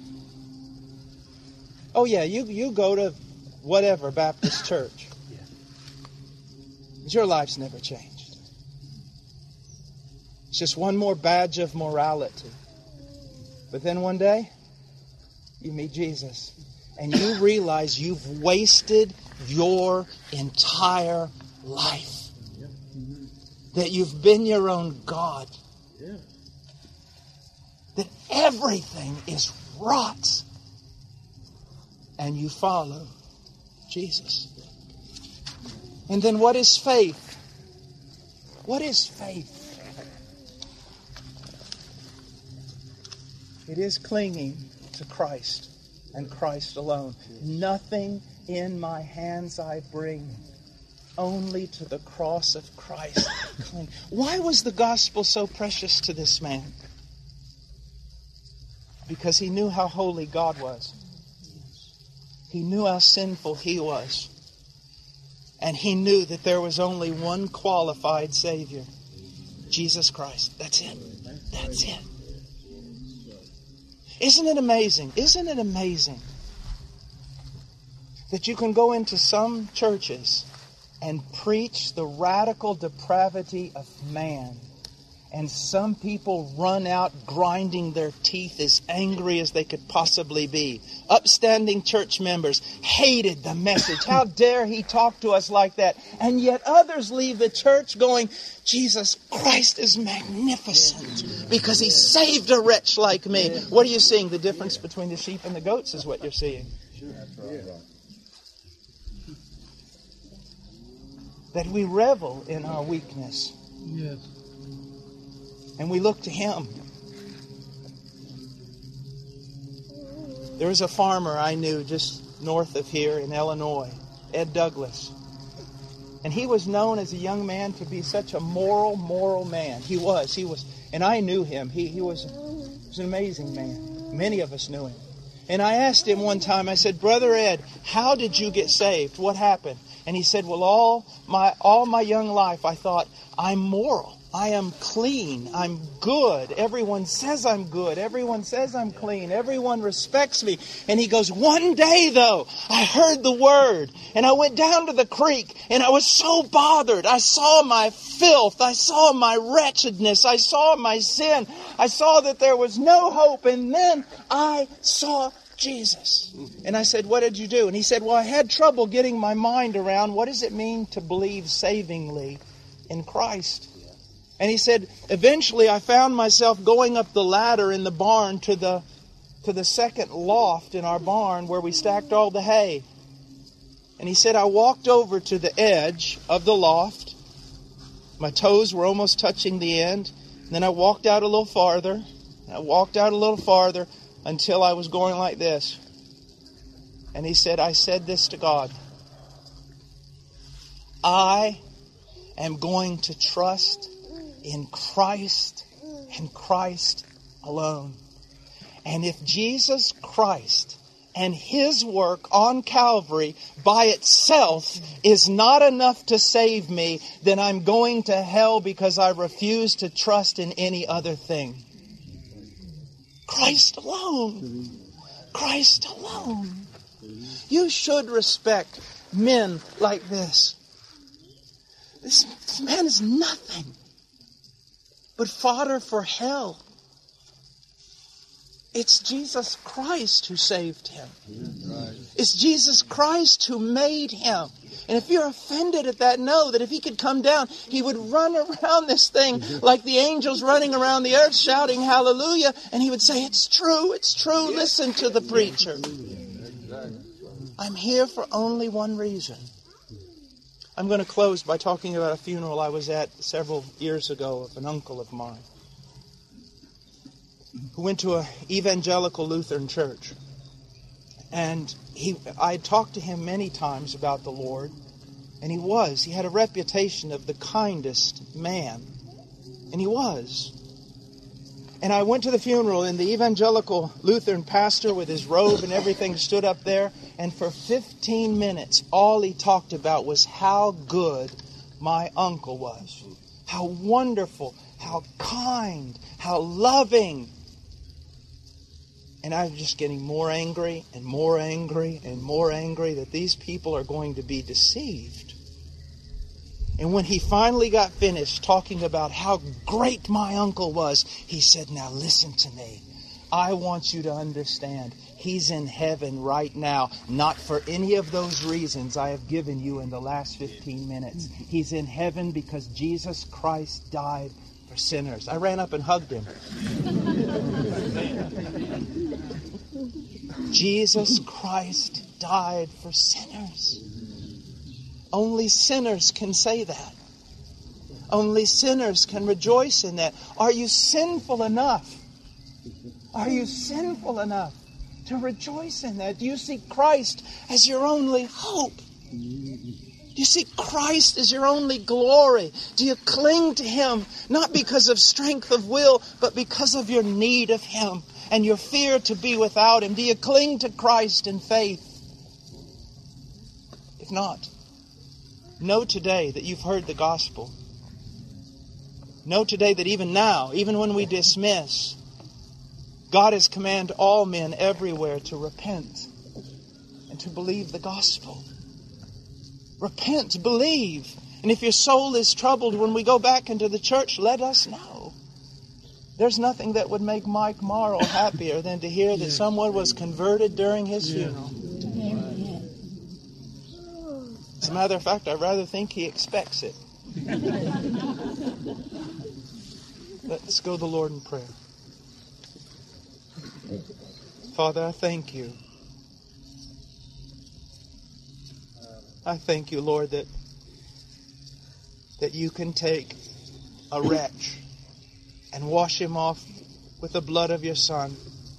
Speaker 6: Oh yeah, you, you go to whatever Baptist church. But your life's never changed. It's just one more badge of morality. But then one day, you meet Jesus. And you realize you've wasted your entire life. That you've been your own God. That everything is rot. And you follow Jesus. And then what is faith? What is faith? It is clinging to Christ and Christ alone. Nothing in my hands I bring, only to the cross of Christ I cling. Why was the gospel so precious to this man? Because he knew how holy God was. He knew how sinful he was. And he knew that there was only one qualified Savior, Jesus Christ. That's it. That's it. Isn't it amazing? Isn't it amazing that you can go into some churches and preach the radical depravity of man, and some people run out grinding their teeth as angry as they could possibly be? Upstanding church members hated the message. How dare he talk to us like that? And yet others leave the church going, Jesus Christ is magnificent because he saved a wretch like me. What are you seeing? The difference between the sheep and the goats is what you're seeing. That we revel in our weakness.
Speaker 3: Yes.
Speaker 6: And we look to him. There was a farmer I knew just north of here in Illinois, Ed Douglas. And he was known as a young man to be such a moral, moral man. He was. He was. And I knew him. He, he was, he was an amazing man. Many of us knew him. And I asked him one time, I said, Brother Ed, how did you get saved? What happened? And he said, well, all my all my young life I thought, I'm moral. I am clean. I'm good. Everyone says I'm good. Everyone says I'm clean. Everyone respects me. And he goes, one day though, I heard the word and I went down to the creek and I was so bothered. I saw my filth. I saw my wretchedness. I saw my sin. I saw that there was no hope. And then I saw Jesus. And I said, what did you do? And he said, well, I had trouble getting my mind around what does it mean to believe savingly in Christ. And he said, eventually I found myself going up the ladder in the barn to the to the second loft in our barn where we stacked all the hay. And he said, I walked over to the edge of the loft. My toes were almost touching the end. And then I walked out a little farther. I walked out a little farther until I was going like this. And he said, I said this to God. I am going to trust in Christ and Christ alone. And if Jesus Christ and his work on Calvary by itself is not enough to save me, then I'm going to hell because I refuse to trust in any other thing. Christ alone. Christ alone. You should respect men like this. This, this man is nothing but fodder for hell. It's Jesus Christ who saved him. It's Jesus Christ who made him. And if you're offended at that, know that if he could come down, he would run around this thing like the angels running around the earth shouting hallelujah. And he would say, it's true, it's true. Listen to the preacher. I'm here for only one reason. I'm going to close by talking about a funeral I was at several years ago of an uncle of mine who went to an evangelical Lutheran church. And he, I had talked to him many times about the Lord. And he was. He had a reputation of the kindest man. And he was. And I went to the funeral, and the evangelical Lutheran pastor with his robe and everything stood up there. And for fifteen minutes, all he talked about was how good my uncle was. How wonderful, how kind, how loving. And I'm just getting more angry and more angry and more angry that these people are going to be deceived. And when he finally got finished talking about how great my uncle was, he said, now listen to me. I want you to understand, he's in heaven right now, not for any of those reasons I have given you in the last fifteen minutes. He's in heaven because Jesus Christ died for sinners. I ran up and hugged him. Jesus Christ died for sinners. Only sinners can say that. Only sinners can rejoice in that. Are you sinful enough? Are you sinful enough to rejoice in that? Do you see Christ as your only hope? Do you see Christ as your only glory? Do you cling to Him not because of strength of will, but because of your need of Him and your fear to be without Him? Do you cling to Christ in faith? If not, know today that you've heard the gospel. Know today that even now, even when we dismiss, God has commanded all men everywhere to repent and to believe the gospel. Repent, believe. And if your soul is troubled when we go back into the church, let us know. There's nothing that would make Mike Morrow happier than to hear that someone was converted during his funeral. As a matter of fact, I rather think he expects it. Let's go to the Lord in prayer. Father, I thank you. I thank you, Lord, that, that you can take a wretch and wash him off with the blood of your Son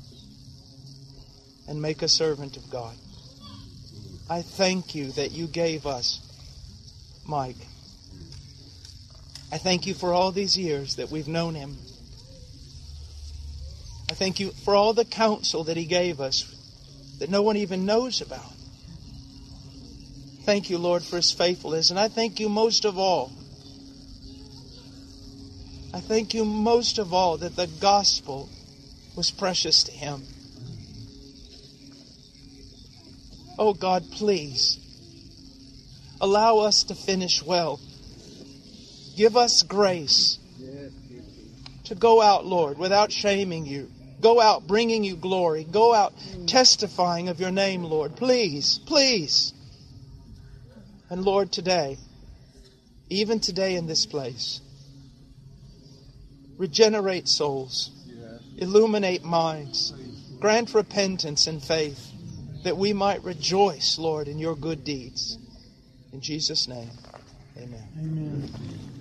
Speaker 6: and make a servant of God. I thank you that you gave us Mike. I thank you for all these years that we've known him. I thank you for all the counsel that he gave us that no one even knows about. Thank you, Lord, for his faithfulness. And I thank you most of all, I thank you most of all that the gospel was precious to him. Oh God, please allow us to finish well. Give us grace to go out, Lord, without shaming you. Go out bringing you glory. Go out testifying of your name, Lord. Please, please. And Lord, today, even today in this place, regenerate souls. Illuminate minds. Grant repentance and faith that we might rejoice, Lord, in your good deeds. In Jesus' name, amen.
Speaker 5: Amen.